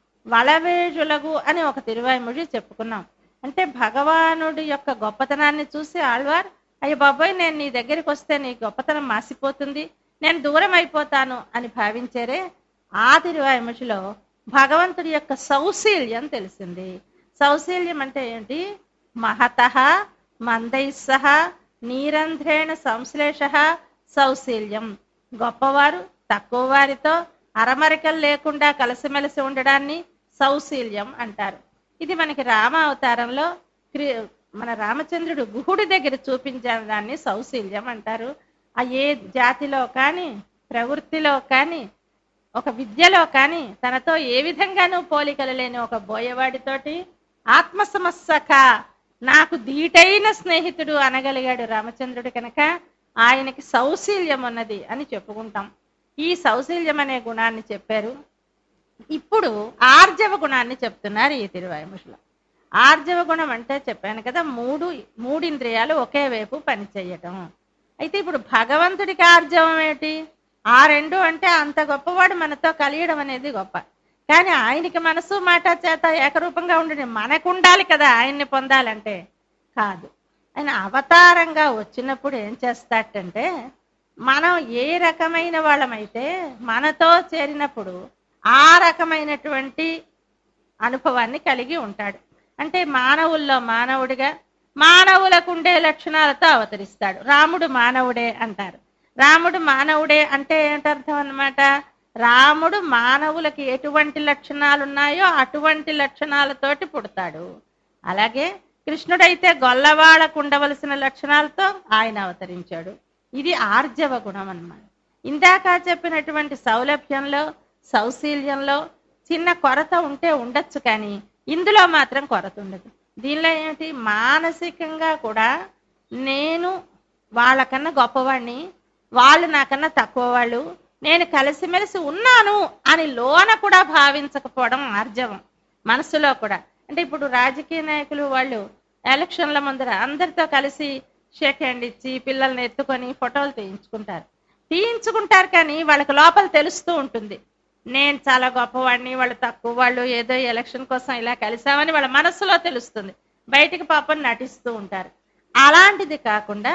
వళవేజులగు అని ఒక తిరువాయిమొഴി చెప్పుకున్నాం. అంటే భగవానుడి యొక్క గొప్పతనాన్ని చూసి ఆళ్వార్ అయ్య బాబోయ్ నేను నీ దగ్గరికి వస్తే నీ గొప్పతనం మాసిపోతుంది, నేను దూరం అయిపోతాను అని భావించారే. ఆ తిరువాయిమొഴിలో భగవంతుడి యొక్క సౌశీల్యం తెలిసింది. సౌశీల్యం అంటే ఏంటి? మహతః మందైస్సహ నీరంధ్రేణ సంశ్లేష సౌశీల్యం. గొప్పవారు తక్కువ వారితో అరమరికలు లేకుండా కలిసిమెలిసి ఉండడాన్ని సౌశీల్యం అంటారు. ఇది మనకి రామ అవతారంలో మన రామచంద్రుడు గుహుడి దగ్గర చూపించిన దాన్ని సౌశీల్యం అంటారు. ఆ ఏ జాతిలో కానీ ప్రవృత్తిలో కానీ ఒక విద్యలో కానీ తనతో ఏ విధంగానూ పోలికలు లేని ఒక బోయవాడితోటి ఆత్మసమస్సక నాకు దీటైన స్నేహితుడు అనగలిగాడు రామచంద్రుడు కనుక ఆయనకి సౌశీల్యం ఉన్నది అని చెప్పుకుంటాం. ఈ సౌశీల్యం అనే గుణాన్ని చెప్పారు. ఇప్పుడు ఆర్జవ గుణాన్ని చెప్తున్నారు ఈ తిరువాయిమొഴിలో. ఆర్జవ గుణం అంటే చెప్పాను కదా, మూడు మూడు ఇంద్రియాలు ఒకే వైపు పనిచేయటం. అయితే ఇప్పుడు భగవంతుడికి ఆర్జవం ఏమిటి? ఆ రెండు అంటే అంత గొప్పవాడు మనతో కలియడం అనేది గొప్ప. కానీ ఆయనకి మనసు మాట చేత ఏకరూపంగా ఉండడం మనకు ఉండాలి కదా ఆయన్ని పొందాలంటే. కాదు, ఆయన అవతారంగా వచ్చినప్పుడు ఏం చేస్తాడంటే మనం ఏ రకమైన వాళ్ళమైతే మనతో చేరినప్పుడు ఆ రకమైనటువంటి అనుభవాన్ని కలిగి ఉంటాడు. అంటే మానవుల్లో మానవుడిగా మానవులకు ఉండే లక్షణాలతో అవతరిస్తాడు. రాముడు మానవుడే అంటారు. రాముడు మానవుడే అంటే ఏంటర్థం అన్నమాట? రాముడు మానవులకి ఎటువంటి లక్షణాలు ఉన్నాయో అటువంటి లక్షణాలతోటి పుడతాడు. అలాగే కృష్ణుడైతే గొల్లవాళ్ళకు ఉండవలసిన లక్షణాలతో ఆయన అవతరించాడు. ఇది ఆర్జవ గుణం అన్నమాట. ఇందాక చెప్పినటువంటి సౌలభ్యంలో సౌశీల్యంలో చిన్న కొరత ఉంటే ఉండొచ్చు, కానీ ఇందులో మాత్రం కొరత ఉండదు. దీనిలో ఏమిటి? మానసికంగా కూడా నేను వాళ్ళకన్నా గొప్పవాడిని, వాళ్ళు నాకన్నా తక్కువ వాళ్ళు, నేను కలిసిమెలిసి ఉన్నాను అని లోన కూడా భావించకపోవడం ఆర్జవం. మనసులో కూడా అంటే ఇప్పుడు రాజకీయ నాయకులు వాళ్ళు ఎలక్షన్ల ముందర అందరితో కలిసి షేక్ హ్యాండ్ ఇచ్చి పిల్లల్ని ఎత్తుకొని ఫోటోలు తీయించుకుంటారు తీయించుకుంటారు కానీ వాళ్ళకి లోపల తెలుస్తూ ఉంటుంది నేను చాలా గొప్పవాడిని, వాళ్ళు తక్కువ వాళ్ళు, ఏదో ఎలక్షన్ కోసం ఇలా కలిసామని వాళ్ళ మనస్సులో తెలుస్తుంది. బయటికి పాపం నటిస్తూ ఉంటారు. అలాంటిది కాకుండా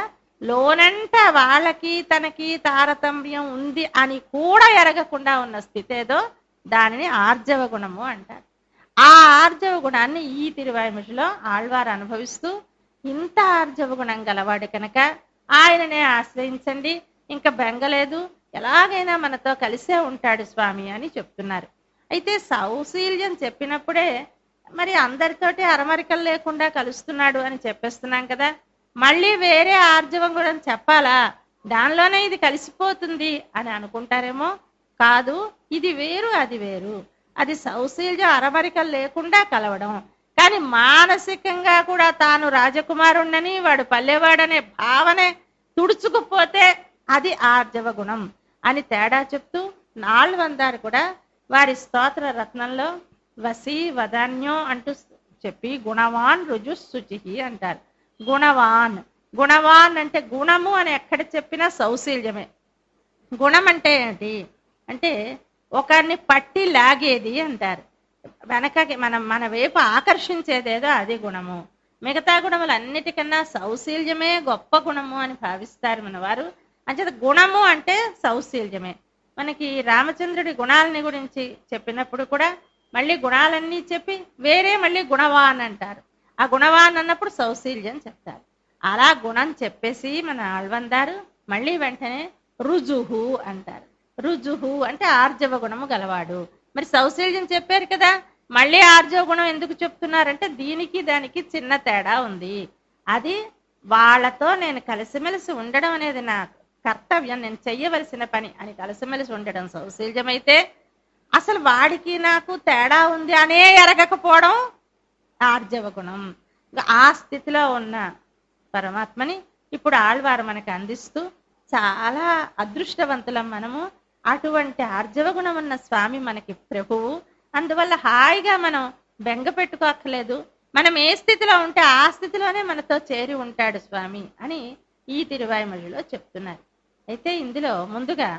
లోనంట వాళ్ళకి తనకి తారతమ్యం ఉంది అని కూడా ఎరగకుండా ఉన్న స్థితి ఏదో దానిని ఆర్జవ గుణము అంటారు. ఆ ఆర్జవ గుణాన్ని ఈ తిరువాయిమొഴിలో ఆళ్వారు అనుభవిస్తూ ఇంత ఆర్జవ గుణం గలవాడు కనుక ఆయననే ఆశ్రయించండి, ఇంకా బెంగలేదు, ఎలాగైనా మనతో కలిసే ఉంటాడు స్వామి అని చెప్తున్నారు. అయితే సౌశీల్యం చెప్పినప్పుడే మరి అందరితోటి అరమరికలు లేకుండా కలుస్తున్నాడు అని చెప్పేస్తున్నాం కదా, మళ్ళీ వేరే ఆర్జవం కూడా చెప్పాలా? దానిలోనే ఇది కలిసిపోతుంది అని అనుకుంటారేమో. కాదు, ఇది వేరు అది వేరు. అది సౌశీల్యం అరమరికలు లేకుండా కలవడం, కానీ మానసికంగా కూడా తాను రాజకుమారుణ్ణని వాడు పల్లెవాడనే భావనే తుడుచుకుపోతే అది ఆర్జవ గుణం అని తేడా చెప్తూ నాలువందారు కూడా వారి స్తోత్ర రత్నంలో వసి వదాన్యం అంటూ చెప్పి గుణవాన్ రుజు శుచి అంటారు. గుణవాన్ గుణవాన్ అంటే గుణము అని ఎక్కడ చెప్పినా సౌశీల్యమే. గుణం అంటే ఏంటి అంటే ఒకరిని పట్టి లాగేది అంటారు. వెనకకి మనం మన వైపు ఆకర్షించేదేదో అది గుణము. మిగతా గుణములు అన్నిటికన్నా సౌశీల్యమే గొప్ప గుణము అని భావిస్తారు మన వారు. అంచేత గుణము అంటే సౌశీల్యమే. మనకి రామచంద్రుడి గుణాలని గురించి చెప్పినప్పుడు కూడా మళ్ళీ గుణాలన్నీ చెప్పి వేరే మళ్ళీ గుణవాన్ అంటారు. ఆ గుణవాన్ అన్నప్పుడు సౌశీల్యం చెప్తారు. అలా గుణం చెప్పేసి మన ఆళ్వందారు మళ్ళీ వెంటనే రుజుహు అంటారు. రుజుహు అంటే ఆర్జవ గుణము గలవాడు. మరి సౌశీల్యం చెప్పారు కదా, మళ్ళీ ఆర్జవ గుణం ఎందుకు చెప్తున్నారంటే దీనికి దానికి చిన్న తేడా ఉంది. అది వాళ్ళతో నేను కలిసిమెలిసి ఉండడం అనేది నా కర్తవ్యం, నేను చెయ్యవలసిన పని అని కలిసిమెలిసి ఉండడం సౌశీల్యం అయితే, అసలు వాడికి నాకు తేడా ఉంది అనే ఎరగకపోవడం ఆర్జవ గుణం. ఆ స్థితిలో ఉన్న పరమాత్మని ఇప్పుడు ఆళ్వారు మనకి అందిస్తూ చాలా అదృష్టవంతులం మనము. అటువంటి ఆర్జవ గుణం ఉన్న స్వామి మనకి ప్రభువు. అందువల్ల హాయిగా మనం బెంగ పెట్టుకోక్కర్లేదు. మనం ఏ స్థితిలో ఉంటే ఆ స్థితిలోనే మనతో చేరి ఉంటాడు స్వామి అని ఈ తిరువాయిమొழிలో చెప్తున్నారు. అయితే ఇందులో ముందుగా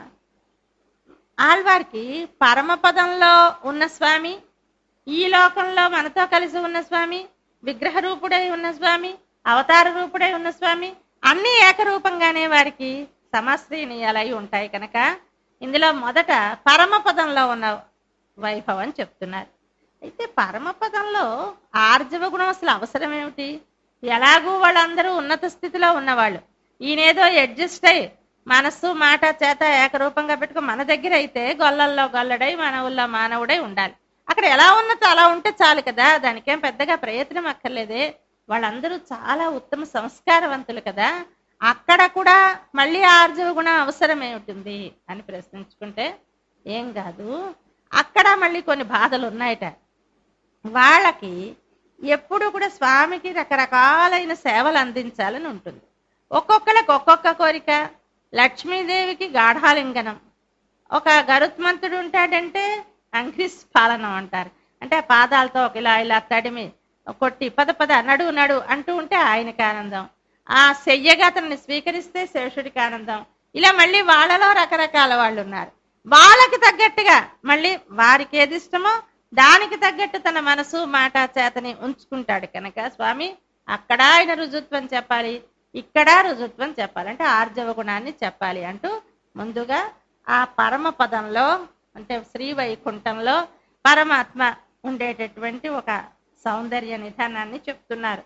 ఆళ్వారికి పరమపదంలో ఉన్న స్వామి, ఈ లోకంలో మనతో కలిసి ఉన్న స్వామి, విగ్రహ రూపుడై ఉన్న స్వామి, అవతార రూపుడై ఉన్న స్వామి అన్ని ఏకరూపంగానే వారికి సమాశ్రయనీయాలై ఉంటాయి కనుక ఇందులో మొదట పరమపదంలో ఉన్న వైభవం చెప్తున్నారు. అయితే పరమపదంలో ఆర్జవ గుణం అసలు అవసరం ఏమిటి? ఎలాగూ వాళ్ళందరూ ఉన్నత స్థితిలో ఉన్నవాళ్ళు, ఈయనేదో అడ్జస్ట్ అయ్యి మనస్సు మాట చేత ఏకరూపంగా పెట్టుకో, మన దగ్గర అయితే గొల్లల్లో గొల్లడై మానవుల్లో మానవుడై ఉండాలి. అక్కడ ఎలా ఉన్నదో అలా ఉంటే చాలు కదా, దానికేం పెద్దగా ప్రయత్నం అక్కర్లేదే. వాళ్ళందరూ చాలా ఉత్తమ సంస్కారవంతులు కదా, అక్కడ కూడా మళ్ళీ ఆర్జవ గుణం అవసరం ఏమిటి అని ప్రశ్నించుకుంటే ఏం కాదు, అక్కడ మళ్ళీ కొన్ని బాధలు ఉన్నాయట. వాళ్ళకి ఎప్పుడు కూడా స్వామికి రకరకాలైన సేవలు అందించాలని ఉంటుంది. ఒక్కొక్కరికి ఒక్కొక్క కోరిక. లక్ష్మీదేవికి గాఢాలింగనం, ఒక గరుత్మంతుడు ఉంటాడంటే అంగ్రిస్ పాలనం అంటారు, అంటే పాదాలతో ఒక ఇలా ఇలా తడిమి కొట్టి పద పద నడు నడు అంటూ ఉంటే ఆయనకి ఆనందం. ఆ శయ్యగా అతన్ని స్వీకరిస్తే శేషుడికి ఆనందం. ఇలా మళ్ళీ వాళ్ళలో రకరకాల వాళ్ళు ఉన్నారు. వాళ్ళకి తగ్గట్టుగా మళ్ళీ వారికి ఏది ఇష్టమో దానికి తగ్గట్టు తన మనసు మాట చేతని ఉంచుకుంటాడు కనుక స్వామి అక్కడ ఆయన రుజుత్వం చెప్పాలి, ఇక్కడ రుజుత్వం చెప్పాలి, అంటే ఆర్జవ గుణాన్ని చెప్పాలి అంటూ ముందుగా ఆ పరమ పదంలో అంటే శ్రీ వైకుంఠంలో పరమాత్మ ఉండేటటువంటి ఒక సౌందర్య నిధానాన్ని చెప్తున్నారు.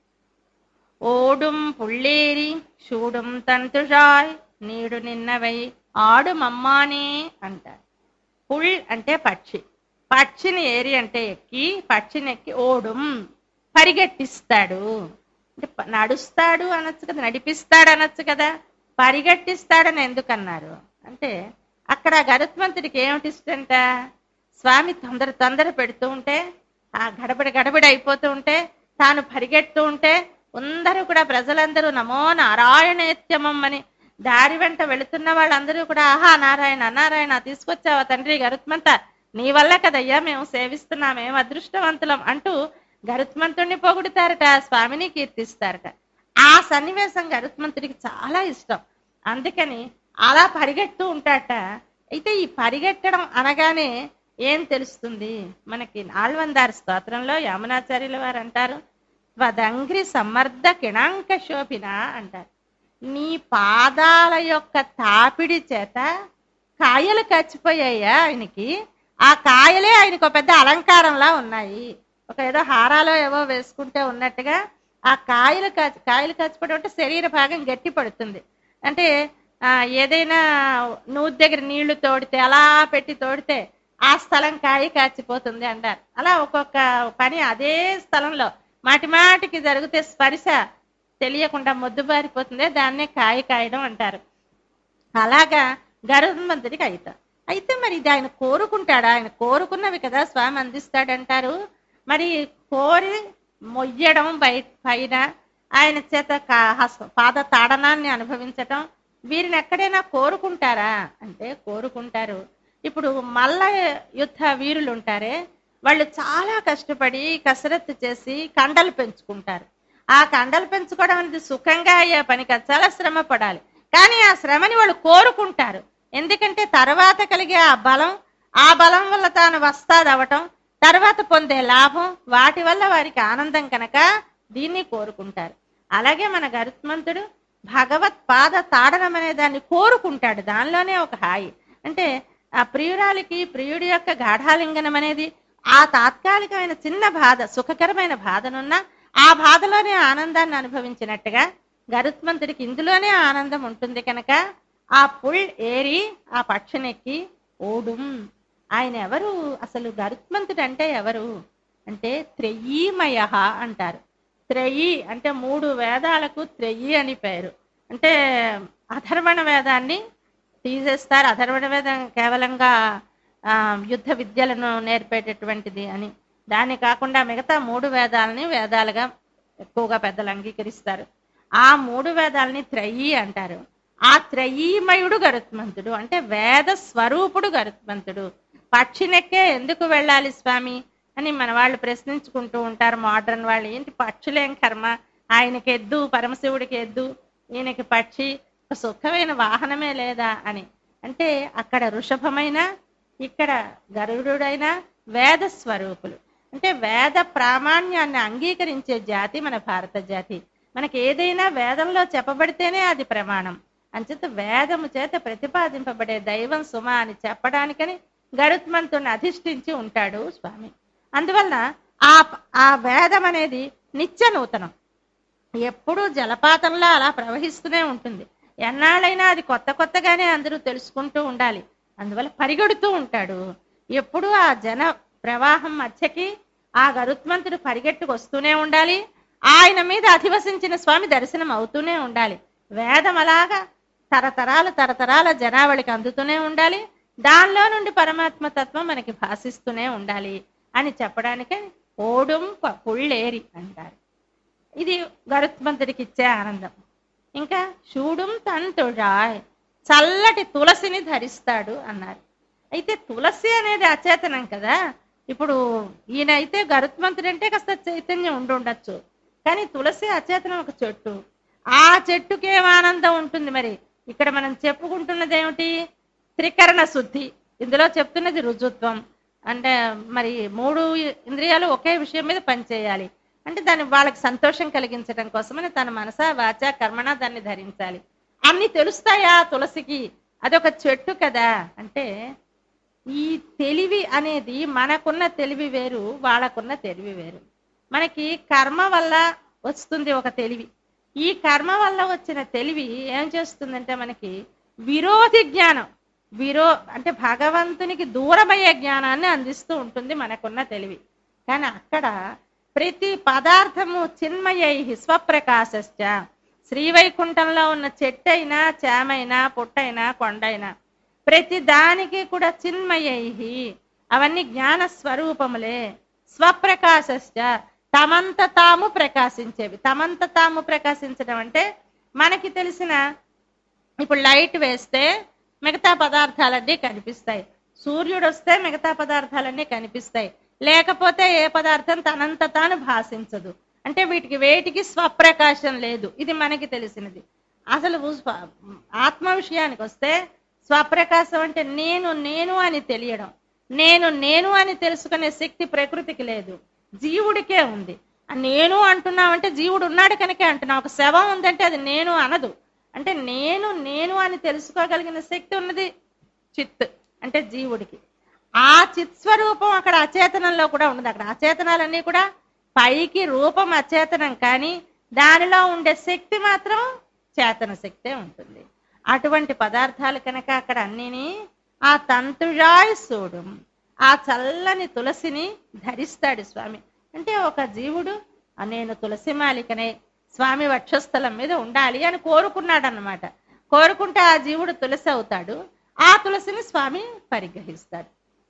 ఓడుం పుళ్ళేరి చూడుం తంతుషాయ్ నీడు నిన్నవై ఆడు మమ్మానే అంటారు. పుల్ అంటే పక్షి, పక్షిని ఏరి అంటే ఎక్కి, పక్షిని ఎక్కి ఓడుం పరిగెట్టిస్తాడు అంటే నడుస్తాడు అనొచ్చు కదా, నడిపిస్తాడు అనొచ్చు కదా, పరిగెట్టిస్తాడని ఎందుకన్నారు అంటే అక్కడ గరుత్మంతుడికి ఏమిటి ఇష్టంట, స్వామి తొందర తొందర పెడుతూ ఉంటే ఆ గడబడి గడబడి అయిపోతూ ఉంటే తాను పరిగెడుతూ ఉంటే అందరూ కూడా ప్రజలందరూ నమో నారాయణేత్యమం అని దారి వెంట వెళుతున్న వాళ్ళందరూ కూడా ఆహా నారాయణ నారాయణ తీసుకొచ్చావా తండ్రి గరుత్మంత, నీ వల్ల కదయ్యా మేము సేవిస్తున్నాం, మేము అదృష్టవంతులం అంటూ గరుత్మంతుడిని పొగుడుతారట, స్వామిని కీర్తిస్తారట. ఆ సన్నివేశం గరుత్మంతుడికి చాలా ఇష్టం, అందుకని అలా పరిగెడుతూ ఉంటాట. అయితే ఈ పరిగెట్టడం అనగానే ఏం తెలుస్తుంది మనకి? ఆళ్వందారి స్తోత్రంలో యామునాచార్యుల వారు అంటారు, స్వదంగ్రి సమర్థ కిణాంక శోభిన అంటారు. నీ పాదాల యొక్క తాపిడి చేత కాయలు కచ్చిపోయాయా ఆయనకి, ఆ కాయలే ఆయనకు ఒక పెద్ద అలంకారంలా ఉన్నాయి. ఒక ఏదో హారాలో ఏవో వేసుకుంటే ఉన్నట్టుగా ఆ కాయలు కాచి కాయలు కచ్చిపోవడం అంటే శరీర భాగం గట్టి పడుతుంది. అంటే ఆ ఏదైనా నూతి దగ్గర నీళ్లు తోడితే అలా పెట్టి తోడితే ఆ స్థలం కాయ కాచిపోతుంది అంటారు. అలా ఒక్కొక్క పని అదే స్థలంలో మాటి మాటికి జరిగితే స్పర్శ తెలియకుండా మొద్దుబారిపోతుంది, దాన్నే కాయ కాయడం అంటారు. అలాగా గరుత్మంతుడికి అవుతా. అయితే మరి ఇది ఆయన కోరుకుంటాడా? ఆయన కోరుకున్నవి కదా స్వామి అందిస్తాడంటారు. మరి కోరి మొయ్యడం బయట పైన ఆయన చేత పాద తాడనాన్ని అనుభవించటం వీరిని ఎక్కడైనా కోరుకుంటారా అంటే కోరుకుంటారు. ఇప్పుడు మల్ల యుద్ధ వీరులు ఉంటారే, వాళ్ళు చాలా కష్టపడి కసరత్తు చేసి కండలు పెంచుకుంటారు. ఆ కండలు పెంచుకోవడం అనేది సుఖంగా అయ్యే పని కాదు, చాలా శ్రమ పడాలి. కానీ ఆ శ్రమని వాళ్ళు కోరుకుంటారు, ఎందుకంటే తర్వాత కలిగే ఆ బలం ఆ బలం వల్ల తాను వస్తాదవటం, తర్వాత పొందే లాభం, వాటి వల్ల వారికి ఆనందం కనుక దీన్ని కోరుకుంటారు. అలాగే మన గరుత్మంతుడు భగవత్ పాద తాడనం అనే దాన్ని కోరుకుంటాడు. దానిలోనే ఒక హాయి. అంటే ఆ ప్రియురాలికి ప్రియుడి యొక్క గాఢాలింగనం అనేది ఆ తాత్కాలికమైన చిన్న బాధ, సుఖకరమైన బాధనున్న ఆ బాధలోనే ఆనందాన్ని అనుభవించినట్టుగా గరుత్మంతుడికి ఇందులోనే ఆనందం ఉంటుంది కనుక ఆ పుల్ ఏరి ఆ పక్షునెక్కి ఓడుం. ఆయన ఎవరు? అసలు గరుత్మంతుడు అంటే ఎవరు అంటే త్రయీమయ అంటారు. త్రయీ అంటే మూడు వేదాలకు త్రయీ అని పేరు. అంటే అథర్వణ వేదాన్ని తీసేస్తారు. అథర్వణ వేదం కేవలంగా ఆ యుద్ధ విద్యలను నేర్పేటటువంటిది అని, దాన్ని కాకుండా మిగతా మూడు వేదాలని వేదాలుగా ఎక్కువగా పెద్దలు అంగీకరిస్తారు. ఆ మూడు వేదాలని త్రయీ అంటారు. ఆ త్రయీమయుడు గరుత్మంతుడు అంటే వేద స్వరూపుడు గరుత్మంతుడు. పక్షినెక్కే ఎందుకు వెళ్ళాలి స్వామి అని మన వాళ్ళు ప్రశ్నించుకుంటూ ఉంటారు. మోడర్న్ వాళ్ళు, ఏంటి పక్షులేం కర్మ, ఆయనకి ఎద్దు, పరమశివుడికి ఎద్దు, ఈయనకి పక్షి, సుఖమైన వాహనమే లేదా అని. అంటే అక్కడ వృషభమైన ఇక్కడ గరుడుడైన వేద స్వరూపులు. అంటే వేద ప్రామాణ్యాన్ని అంగీకరించే జాతి మన భారత జాతి. మనకి ఏదైనా వేదంలో చెప్పబడితేనే అది ప్రమాణం. అంచేత వేదము చేత ప్రతిపాదింపబడే దైవం సుమ అని చెప్పడానికని గరుత్మంతుడిని అధిష్ఠించి ఉంటాడు స్వామి. అందువలన ఆ ఆ వేదం అనేది నిత్య నూతనం, ఎప్పుడూ జలపాతంలో అలా ప్రవహిస్తూనే ఉంటుంది. ఎన్నాళ్ళైనా అది కొత్త కొత్తగానే అందరూ తెలుసుకుంటూ ఉండాలి. అందువల్ల పరిగెడుతూ ఉంటాడు. ఎప్పుడూ ఆ జన ప్రవాహం మధ్యకి ఆ గరుత్మంతుడు పరిగెట్టుకు వస్తూనే ఉండాలి. ఆయన మీద అధివసించిన స్వామి దర్శనం అవుతూనే ఉండాలి. వేదం అలాగా తరతరాల తరతరాల జనావళికి అందుతూనే ఉండాలి. దానిలో నుండి పరమాత్మ తత్వం మనకి భాషిస్తూనే ఉండాలి అని చెప్పడానికే ఓడుం పుళ్ళేరి అంటారు. ఇది గరుత్మంతుడికి ఇచ్చే ఆనందం. ఇంకా శూడుం తంతుడాయ్, చల్లటి తులసిని ధరిస్తాడు అన్నారు. అయితే తులసి అనేది అచేతనం కదా. ఇప్పుడు ఈయన అయితే గరుత్మంతుడు అంటే కాస్త చైతన్యం ఉండి ఉండొచ్చు, కానీ తులసి అచేతనం, ఒక చెట్టు. ఆ చెట్టుకి ఏం ఆనందం ఉంటుంది మరి. ఇక్కడ మనం చెప్పుకుంటున్నది ఏమిటి? త్రికరణ శుద్ధి. ఇందులో చెప్తున్నది రుజుత్వం. అంటే మరి మూడు ఇంద్రియాలు ఒకే విషయం మీద పనిచేయాలి. అంటే దాన్ని వాళ్ళకి సంతోషం కలిగించడం కోసమని తన మనస వాచ కర్మణ దాన్ని ధరించాలి. అన్ని తెలుస్తాయా తులసికి? అదొక చెట్టు కదా. అంటే ఈ తెలివి అనేది మనకున్న తెలివి వేరు, వాళ్ళకున్న తెలివి వేరు. మనకి కర్మ వల్ల వస్తుంది ఒక తెలివి. ఈ కర్మ వల్ల వచ్చిన తెలివి ఏం చేస్తుందంటే మనకి విరోధి జ్ఞానం, విరో అంటే భగవంతునికి దూరమయ్యే జ్ఞానాన్ని అందిస్తూ ఉంటుంది మనకున్న తెలివి. కానీ అక్కడ ప్రతి పదార్థము చిన్మయై స్వప్రకాశశ్చ, శ్రీవైకుంఠంలో ఉన్న చెట్టైనా చేమైనా పుట్టైనా కొండైనా ప్రతి దానికి కూడా చిన్మయై, అవన్నీ జ్ఞాన స్వరూపములే. స్వప్రకాశశ్చ, తమంత తాము ప్రకాశించేవి. తమంత తాము ప్రకాశించడం అంటే మనకి తెలిసిన, ఇప్పుడు లైట్ వేస్తే మిగతా పదార్థాలన్నీ కనిపిస్తాయి, సూర్యుడు వస్తే మిగతా పదార్థాలన్నీ కనిపిస్తాయి, లేకపోతే ఏ పదార్థం తనంత తాను భాషించదు. అంటే వీటికి వేటికి స్వప్రకాశం లేదు. ఇది మనకి తెలిసినది. అసలు ఆత్మ విషయానికి వస్తే స్వప్రకాశం అంటే నేను నేను అని తెలియడం. నేను నేను అని తెలుసుకునే శక్తి ప్రకృతికి లేదు, జీవుడికే ఉంది. నేను అంటున్నావంటే జీవుడు ఉన్నాడు కనుకే అంటున్నావు. ఒక శవం ఉందంటే అది నేను అనదు. అంటే నేను నేను అని తెలుసుకోగలిగిన శక్తి ఉన్నది చిత్, అంటే జీవుడికి. ఆ చిత్ స్వరూపం అక్కడ అచేతనంలో కూడా ఉన్నది. అక్కడ అచేతనాలన్నీ కూడా పైకి రూపం అచేతనం, కానీ దానిలో ఉండే శక్తి మాత్రం చేతన శక్తే ఉంటుంది. అటువంటి పదార్థాలు కనుక అక్కడ అన్నిని ఆ తంతుజాయ్ సూడు, ఆ చల్లని తులసిని ధరిస్తాడు స్వామి. అంటే ఒక జీవుడు నేను తులసి మాలికనే స్వామి వక్షస్థలం మీద ఉండాలి అని కోరుకున్నాడు అన్నమాట. కోరుకుంటే ఆ జీవుడు తులసి అవుతాడు. ఆ తులసిని స్వామి పరిగ్రహిస్తాడు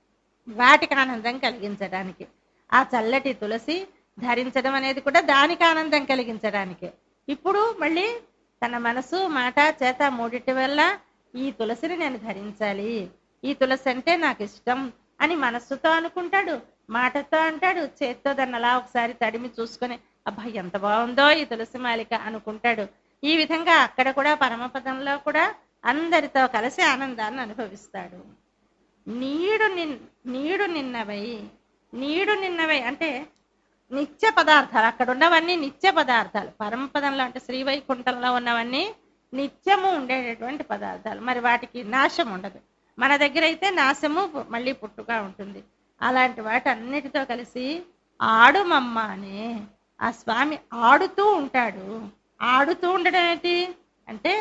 వాటికి ఆనందం కలిగించడానికి. ఆ చల్లటి తులసి ధరించడం అనేది కూడా దానికి ఆనందం కలిగించడానికే. ఇప్పుడు మళ్ళీ తన మనసు మాట చేత మూడిటి వల్ల ఈ తులసిని నేను ధరించాలి, ఈ తులసి అంటే నాకు ఇష్టం అని మనస్సుతో అనుకుంటాడు, మాటతో అంటాడు, చేత్తో దాన్ని అలా ఒకసారి తడిమి చూసుకొని అబ్బా ఎంత బాగుందో ఈ తులసి మాలిక అనుకుంటాడు. ఈ విధంగా అక్కడ కూడా పరమపదంలో కూడా అందరితో కలిసి ఆనందాన్ని అనుభవిస్తాడు. నీడు నిన్ నీడు నిన్నవై నీడు నిన్నవై అంటే నిత్య పదార్థాలు. అక్కడ ఉన్నవన్నీ నిత్య పదార్థాలు. పరమపదంలో అంటే శ్రీవైకుంఠంలో ఉన్నవన్నీ నిత్యము ఉండేటటువంటి పదార్థాలు. మరి వాటికి నాశం ఉండదు. మన దగ్గర అయితే నాశము మళ్ళీ పుట్టుగా ఉంటుంది. అలాంటి వాటి అన్నిటితో కలిసి ఆడుమమ్మ అని ఆ స్వామి ఆడుతూ ఉంటాడు. ఆడుతూ ఉండడం ఏంటి అంటే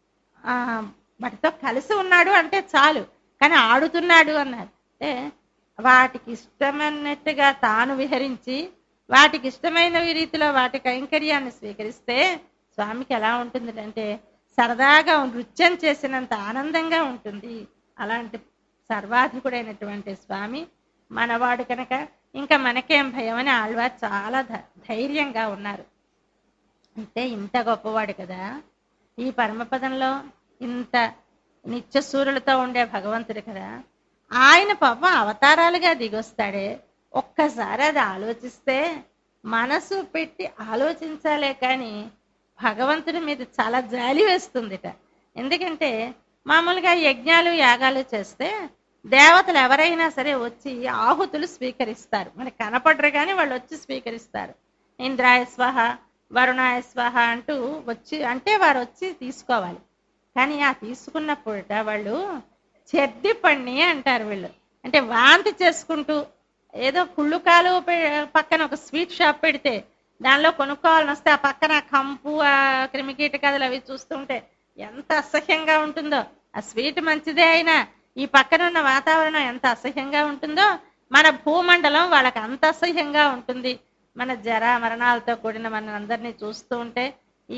ఆ వాటితో కలిసి ఉన్నాడు అంటే చాలు, కానీ ఆడుతున్నాడు అన్నారు. అంటే వాటికి ఇష్టమైనట్టుగా తాను విహరించి వాటికి ఇష్టమైన రీతిలో వాటి కైంకర్యాన్ని స్వీకరిస్తే స్వామికి ఎలా ఉంటుంది అంటే సరదాగా నృత్యం చేసినంత ఆనందంగా ఉంటుంది. అలాంటి సర్వాధికుడైనటువంటి స్వామి మనవాడు కనుక ఇంకా మనకేం భయం అని ఆళ్వారు చాలా ధైర్యంగా ఉన్నారు. అంటే ఇంత గొప్పవాడు కదా ఈ పరమపదంలో, ఇంత నిత్య సూర్యులతో ఉండే భగవంతుడు కదా, ఆయన పాపం అవతారాలుగా దిగొస్తాడే. ఒక్కసారి అది ఆలోచిస్తే మనసు పెట్టి ఆలోచించాలే కానీ భగవంతుడి మీద చాలా జాలి వేస్తుందిట. ఎందుకంటే మామూలుగా యజ్ఞాలు యాగాలు చేస్తే దేవతలు ఎవరైనా సరే వచ్చి ఆహుతులు స్వీకరిస్తారు. మనకి కనపడరు కానీ వాళ్ళు వచ్చి స్వీకరిస్తారు. ఇంద్రాయ స్వాహ వరుణాయ స్వాహ అంటూ వచ్చి అంటే వారు వచ్చి తీసుకోవాలి. కానీ ఆ తీసుకున్నప్పుడట వాళ్ళు చెద్ది పణ్ణి అంటారు వీళ్ళు. అంటే వాంతి చేసుకుంటూ ఏదో కుళ్ళుకాలు పక్కన ఒక స్వీట్ షాప్ పెడితే దానిలో కొనుక్కోవాలని వస్తే ఆ పక్కన కంపు ఆ క్రిమికీటకాదులు అవి చూస్తుంటే ఎంత అసహ్యంగా ఉంటుందో. ఆ స్వీట్ మంచిదే అయినా ఈ పక్కన ఉన్న వాతావరణం ఎంత అసహ్యంగా ఉంటుందో మన భూమండలం వాళ్ళకి అంత అసహ్యంగా ఉంటుంది. మన జర మరణాలతో కూడిన మన అందరినీ చూస్తూ ఉంటే ఈ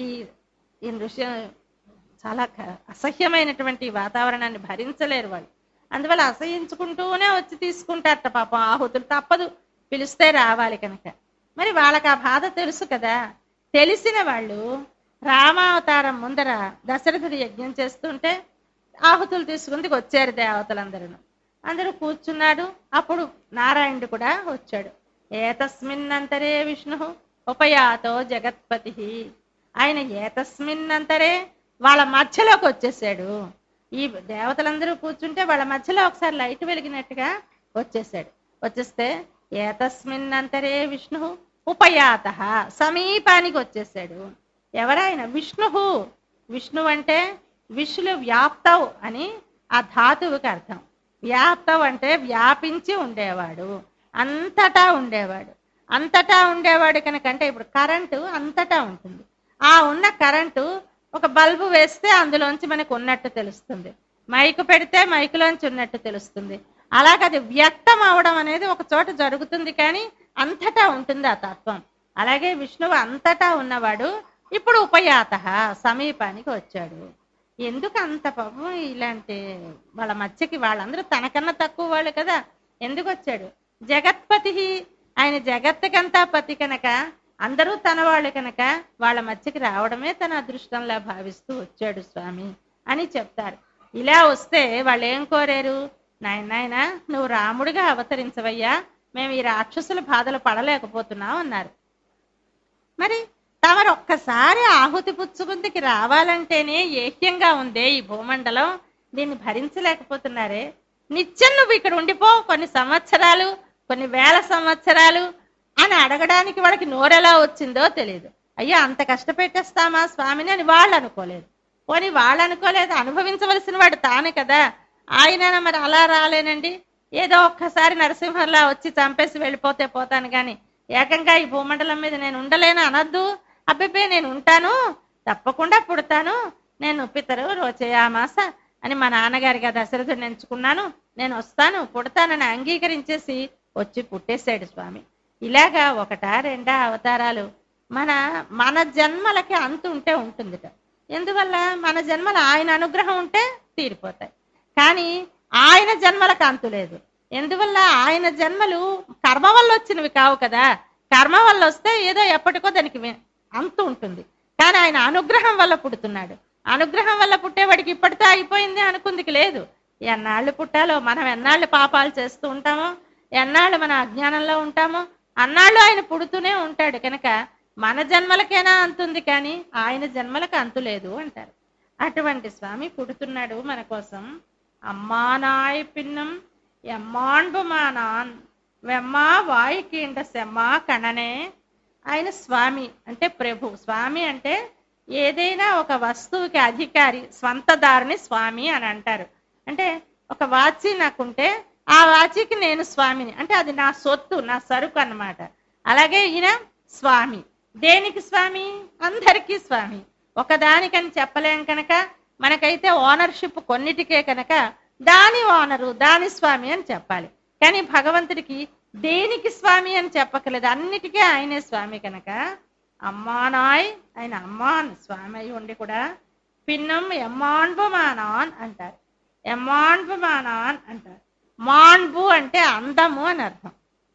ఈ దృశ్యం చాలా అసహ్యమైనటువంటి వాతావరణాన్ని భరించలేరు వాళ్ళు. అందువల్ల అసహించుకుంటూనే వచ్చి తీసుకుంటారట పాపం ఆహుతులు. తప్పదు, పిలిస్తే రావాలి కనుక. మరి వాళ్ళకి ఆ బాధ తెలుసు కదా. తెలిసిన వాళ్ళు రామావతారం ముందర దశరథుడు యజ్ఞం చేస్తుంటే ఆహుతులు తీసుకుందుకు వచ్చారు దేవతలందరూ. అందరూ కూర్చున్నాడు. అప్పుడు నారాయణుడు కూడా వచ్చాడు. ఏతస్మిన్నంతరే విష్ణు ఉపయాతో జగత్పతి. ఆయన ఏతస్మిన్నంతరే వాళ్ళ మధ్యలోకి వచ్చేసాడు. ఈ దేవతలందరూ కూర్చుంటే వాళ్ళ మధ్యలో ఒకసారి లైట్ వెలిగినట్టుగా వచ్చేసాడు. వచ్చేస్తే ఏతస్మిన్నంతరే విష్ణు ఉపయాత సమీపానికి వచ్చేసాడు. ఎవరాయన? విష్ణు. విష్ణు అంటే విష్ణు వ్యాప్తవు అని ఆ ధాతువుకి అర్థం. వ్యాప్తవు అంటే వ్యాపించి ఉండేవాడు, అంతటా ఉండేవాడు. అంతటా ఉండేవాడు కనుకంటే ఇప్పుడు కరెంటు అంతటా ఉంటుంది. ఆ ఉన్న కరెంటు ఒక బల్బు వేస్తే అందులోంచి మనకు ఉన్నట్టు తెలుస్తుంది, మైకు పెడితే మైకులోంచి ఉన్నట్టు తెలుస్తుంది. అలాగది వ్యక్తం అవడం అనేది ఒక చోట జరుగుతుంది, కానీ అంతటా ఉంటుంది ఆ తత్వం. అలాగే విష్ణువు అంతటా ఉన్నవాడు ఇప్పుడు ఉపయాత సమీపానికి వచ్చాడు. ఎందుకు అంత పాపం ఇలాంటి వాళ్ళ మధ్యకి? వాళ్ళందరూ తనకన్నా తక్కువ వాళ్ళు కదా. ఎందుకు వచ్చాడు? జగత్పతి. ఆయన జగత్తుకంతా పతి కనుక అందరూ తన వాళ్ళు కనుక వాళ్ళ మధ్యకి రావడమే తన అదృష్టంలా భావిస్తూ వచ్చాడు స్వామి అని చెప్తారు. ఇలా వస్తే వాళ్ళు ఏం కోరారు? నాయన నాయన నువ్వు రాముడిగా అవతరించవయ్యా, మేము ఈ రాక్షసుల బాధలు పడలేకపోతున్నాం అన్నారు. మరి తమరు ఒక్కసారి ఆహుతి పుచ్చుకుందికి రావాలంటేనే ఏహ్యంగా ఉందే ఈ భూమండలం, దీన్ని భరించలేకపోతున్నారే. నిత్యం నువ్వు ఇక్కడ ఉండిపో కొన్ని సంవత్సరాలు, కొన్ని వేల సంవత్సరాలు అని అడగడానికి వాళ్ళకి నోరెలా వచ్చిందో తెలియదు. అయ్యో అంత కష్టపెట్టేస్తామా స్వామిని అని వాళ్ళు అనుకోలేదు. పోనీ వాళ్ళు అనుకోలేదు, అనుభవించవలసిన వాడు తాను కదా. ఆయన మరి అలా రాలేనండి, ఏదో ఒక్కసారి నరసింహంలా వచ్చి చంపేసి వెళ్ళిపోతే పోతాను కానీ ఏకంగా ఈ భూమండలం మీద నేను ఉండలేను అనద్దు. అబ్బిపే నేను ఉంటాను, తప్పకుండా పుడతాను, నేను పితరు రోచయామాస అని మా నాన్నగారిగా దశరథుడిని ఎంచుకున్నాను, నేను వస్తాను పుడతానని అంగీకరించేసి వచ్చి పుట్టేశాడు స్వామి. ఇలాగా ఒకటా రెండా అవతారాలు. మన మన జన్మలకి అంతు ఉంటే ఉంటుందిట. ఎందువల్ల? మన జన్మలు ఆయన అనుగ్రహం ఉంటే తీరిపోతాయి, కానీ ఆయన జన్మలకు అంతు లేదు. ఎందువల్ల? ఆయన జన్మలు కర్మ వల్ల వచ్చినవి కావు కదా. కర్మ వల్ల వస్తే ఏదో ఎప్పటికో దానికి అంతు ఉంటుంది, కానీ ఆయన అనుగ్రహం వల్ల పుడుతున్నాడు. అనుగ్రహం వల్ల పుట్టేవాడికి ఇప్పటితో అయిపోయింది అనుకుందికి లేదు. ఎన్నాళ్ళు పుట్టాలో, మనం ఎన్నాళ్ళు పాపాలు చేస్తూ ఉంటామో, ఎన్నాళ్ళు మన అజ్ఞానంలో ఉంటామో అన్నాళ్ళు ఆయన పుడుతూనే ఉంటాడు. కనుక మన జన్మలకైనా అంతుంది, కానీ ఆయన జన్మలకు అంతు లేదు అంటారు. అటువంటి స్వామి పుడుతున్నాడు మన కోసం. అమ్మానాయ పిన్నం ఎమ్మాంబుమానాన్ వెమ్మా వాయికీండ సెమ్మా కణనే. ఆయన స్వామి అంటే ప్రభు. స్వామి అంటే ఏదైనా ఒక వస్తువుకి అధికారి, స్వంతదారుని స్వామి అని అంటారు. అంటే ఒక వాచి నాకుంటే ఆ వాచికి నేను స్వామిని, అంటే అది నా సొత్తు, నా సరుకు అన్నమాట. అలాగే ఈయన స్వామి. దేనికి స్వామి? అందరికీ స్వామి. ఒకదానికని చెప్పలేం కనుక మనకైతే ఓనర్షిప్ కొన్నిటికే కనుక దాని ఓనరు, దాని స్వామి అని చెప్పాలి. కానీ భగవంతుడికి దేనికి స్వామి అని చెప్పకలేదు, అన్నిటికీ ఆయనే స్వామి కనుక అమ్మానాయ్, ఆయన అమ్మాన్ స్వామి అయి ఉండి కూడా పిన్నం ఎమ్మాన్బుమానాన్ అంటారు. ఎమ్మాన్బుమానాన్ అంటారు. మాన్బు అంటే అందము అని అర్థం.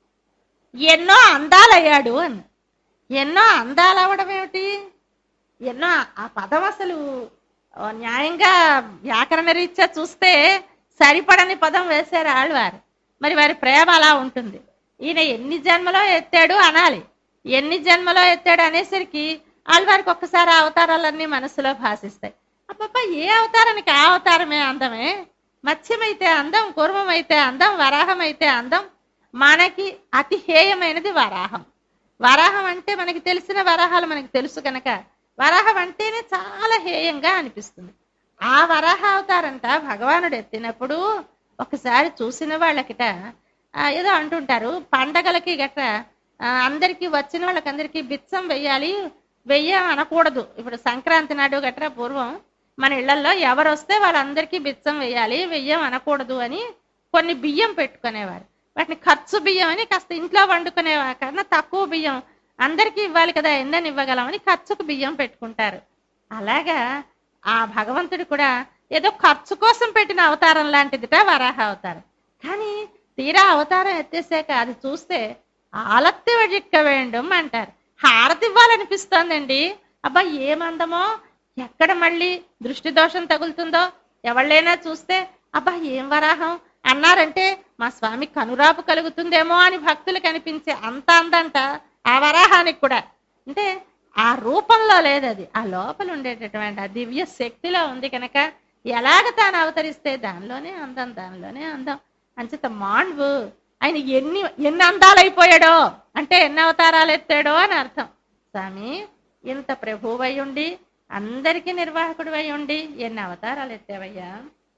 ఎన్నో అందాలయ్యాడు అని. ఎన్నో అందాలు అవడం ఏమిటి? ఎన్నో ఆ పదం అసలు న్యాయంగా వ్యాకరణ రీత్యా చూస్తే సరిపడని పదం వేశారు ఆళ్వారు. మరి వారి ప్రేమ అలా ఉంటుంది. ఈయన ఎన్ని జన్మలో ఎత్తాడు అనాలి. ఎన్ని జన్మలో ఎత్తాడు అనేసరికి ఆళ్వారికి ఒక్కసారి అవతారాలన్నీ మనసులో భాషిస్తాయి. అబ్బబ్బా, ఏ అవతారానికి ఆ అవతారమే అందమే. మత్స్యమైతే అందం, కూర్మమైతే అందం, వరాహం అయితే అందం. మనకి అతి హేయమైనది వరాహం. వరాహం అంటే మనకి తెలిసిన వరాహాలు మనకి తెలుసు కనుక వరాహం అంటేనే చాలా హేయంగా అనిపిస్తుంది. ఆ వరాహ అవతారంట భగవానుడు ఎత్తినప్పుడు ఒకసారి చూసిన వాళ్ళకిట ఏదో అంటుంటారు, పండగలకి గట్రా అందరికి వచ్చిన వాళ్ళకి అందరికీ బిచ్చం వెయ్యాలి, వెయ్యం అనకూడదు. ఇప్పుడు సంక్రాంతి నాడు గట్రా పూర్వం మన ఇళ్లలో ఎవరు వస్తే వాళ్ళందరికీ బిచ్చం వెయ్యాలి, వెయ్యం అనకూడదు అని కొన్ని బియ్యం పెట్టుకునేవారు. వాటిని ఖర్చు బియ్యం అని కాస్త ఇంట్లో వండుకునేవారు కన్నా తక్కువ బియ్యం అందరికీ ఇవ్వాలి కదా, ఎన్నని ఇవ్వగలమని ఖర్చుకు బియ్యం పెట్టుకుంటారు. అలాగా ఆ భగవంతుడు కూడా ఏదో ఖర్చు కోసం పెట్టిన అవతారం లాంటిదిట వరాహ అవతారం. కానీ తీరా అవతారం ఎత్తేసాక అది చూస్తే ఆలత్తి వజిక్క వేండం అంటారు. హారతి ఇవ్వాలనిపిస్తోందండి. అబ్బా, ఏమందమో, ఎక్కడ మళ్ళీ దృష్టి దోషం తగులుతుందో, ఎవళ్ళైనా చూస్తే అబ్బా ఏం వరాహం అన్నారంటే మా స్వామి కనురాపు కలుగుతుందేమో అని భక్తులు కనిపించే అంత అందంట ఆ వరాహానికి కూడా. అంటే ఆ రూపంలో లేదు, అది ఆ లోపల ఉండేటటువంటి ఆ దివ్య శక్తిలో ఉంది కనుక ఎలాగ తాను అవతరిస్తే దానిలోనే అందం, దానిలోనే అందం. అంచేత మాండ్వు ఆయన ఎన్ని ఎన్ని అందాలు అయిపోయాడో అంటే ఎన్ని అవతారాలు ఎత్తాడో అని అర్థం. స్వామి ఇంత ప్రభువై ఉండి అందరికీ నిర్వాహకుడు అయి ఉండి ఎన్ని అవతారాలు ఎత్తావయ్యా.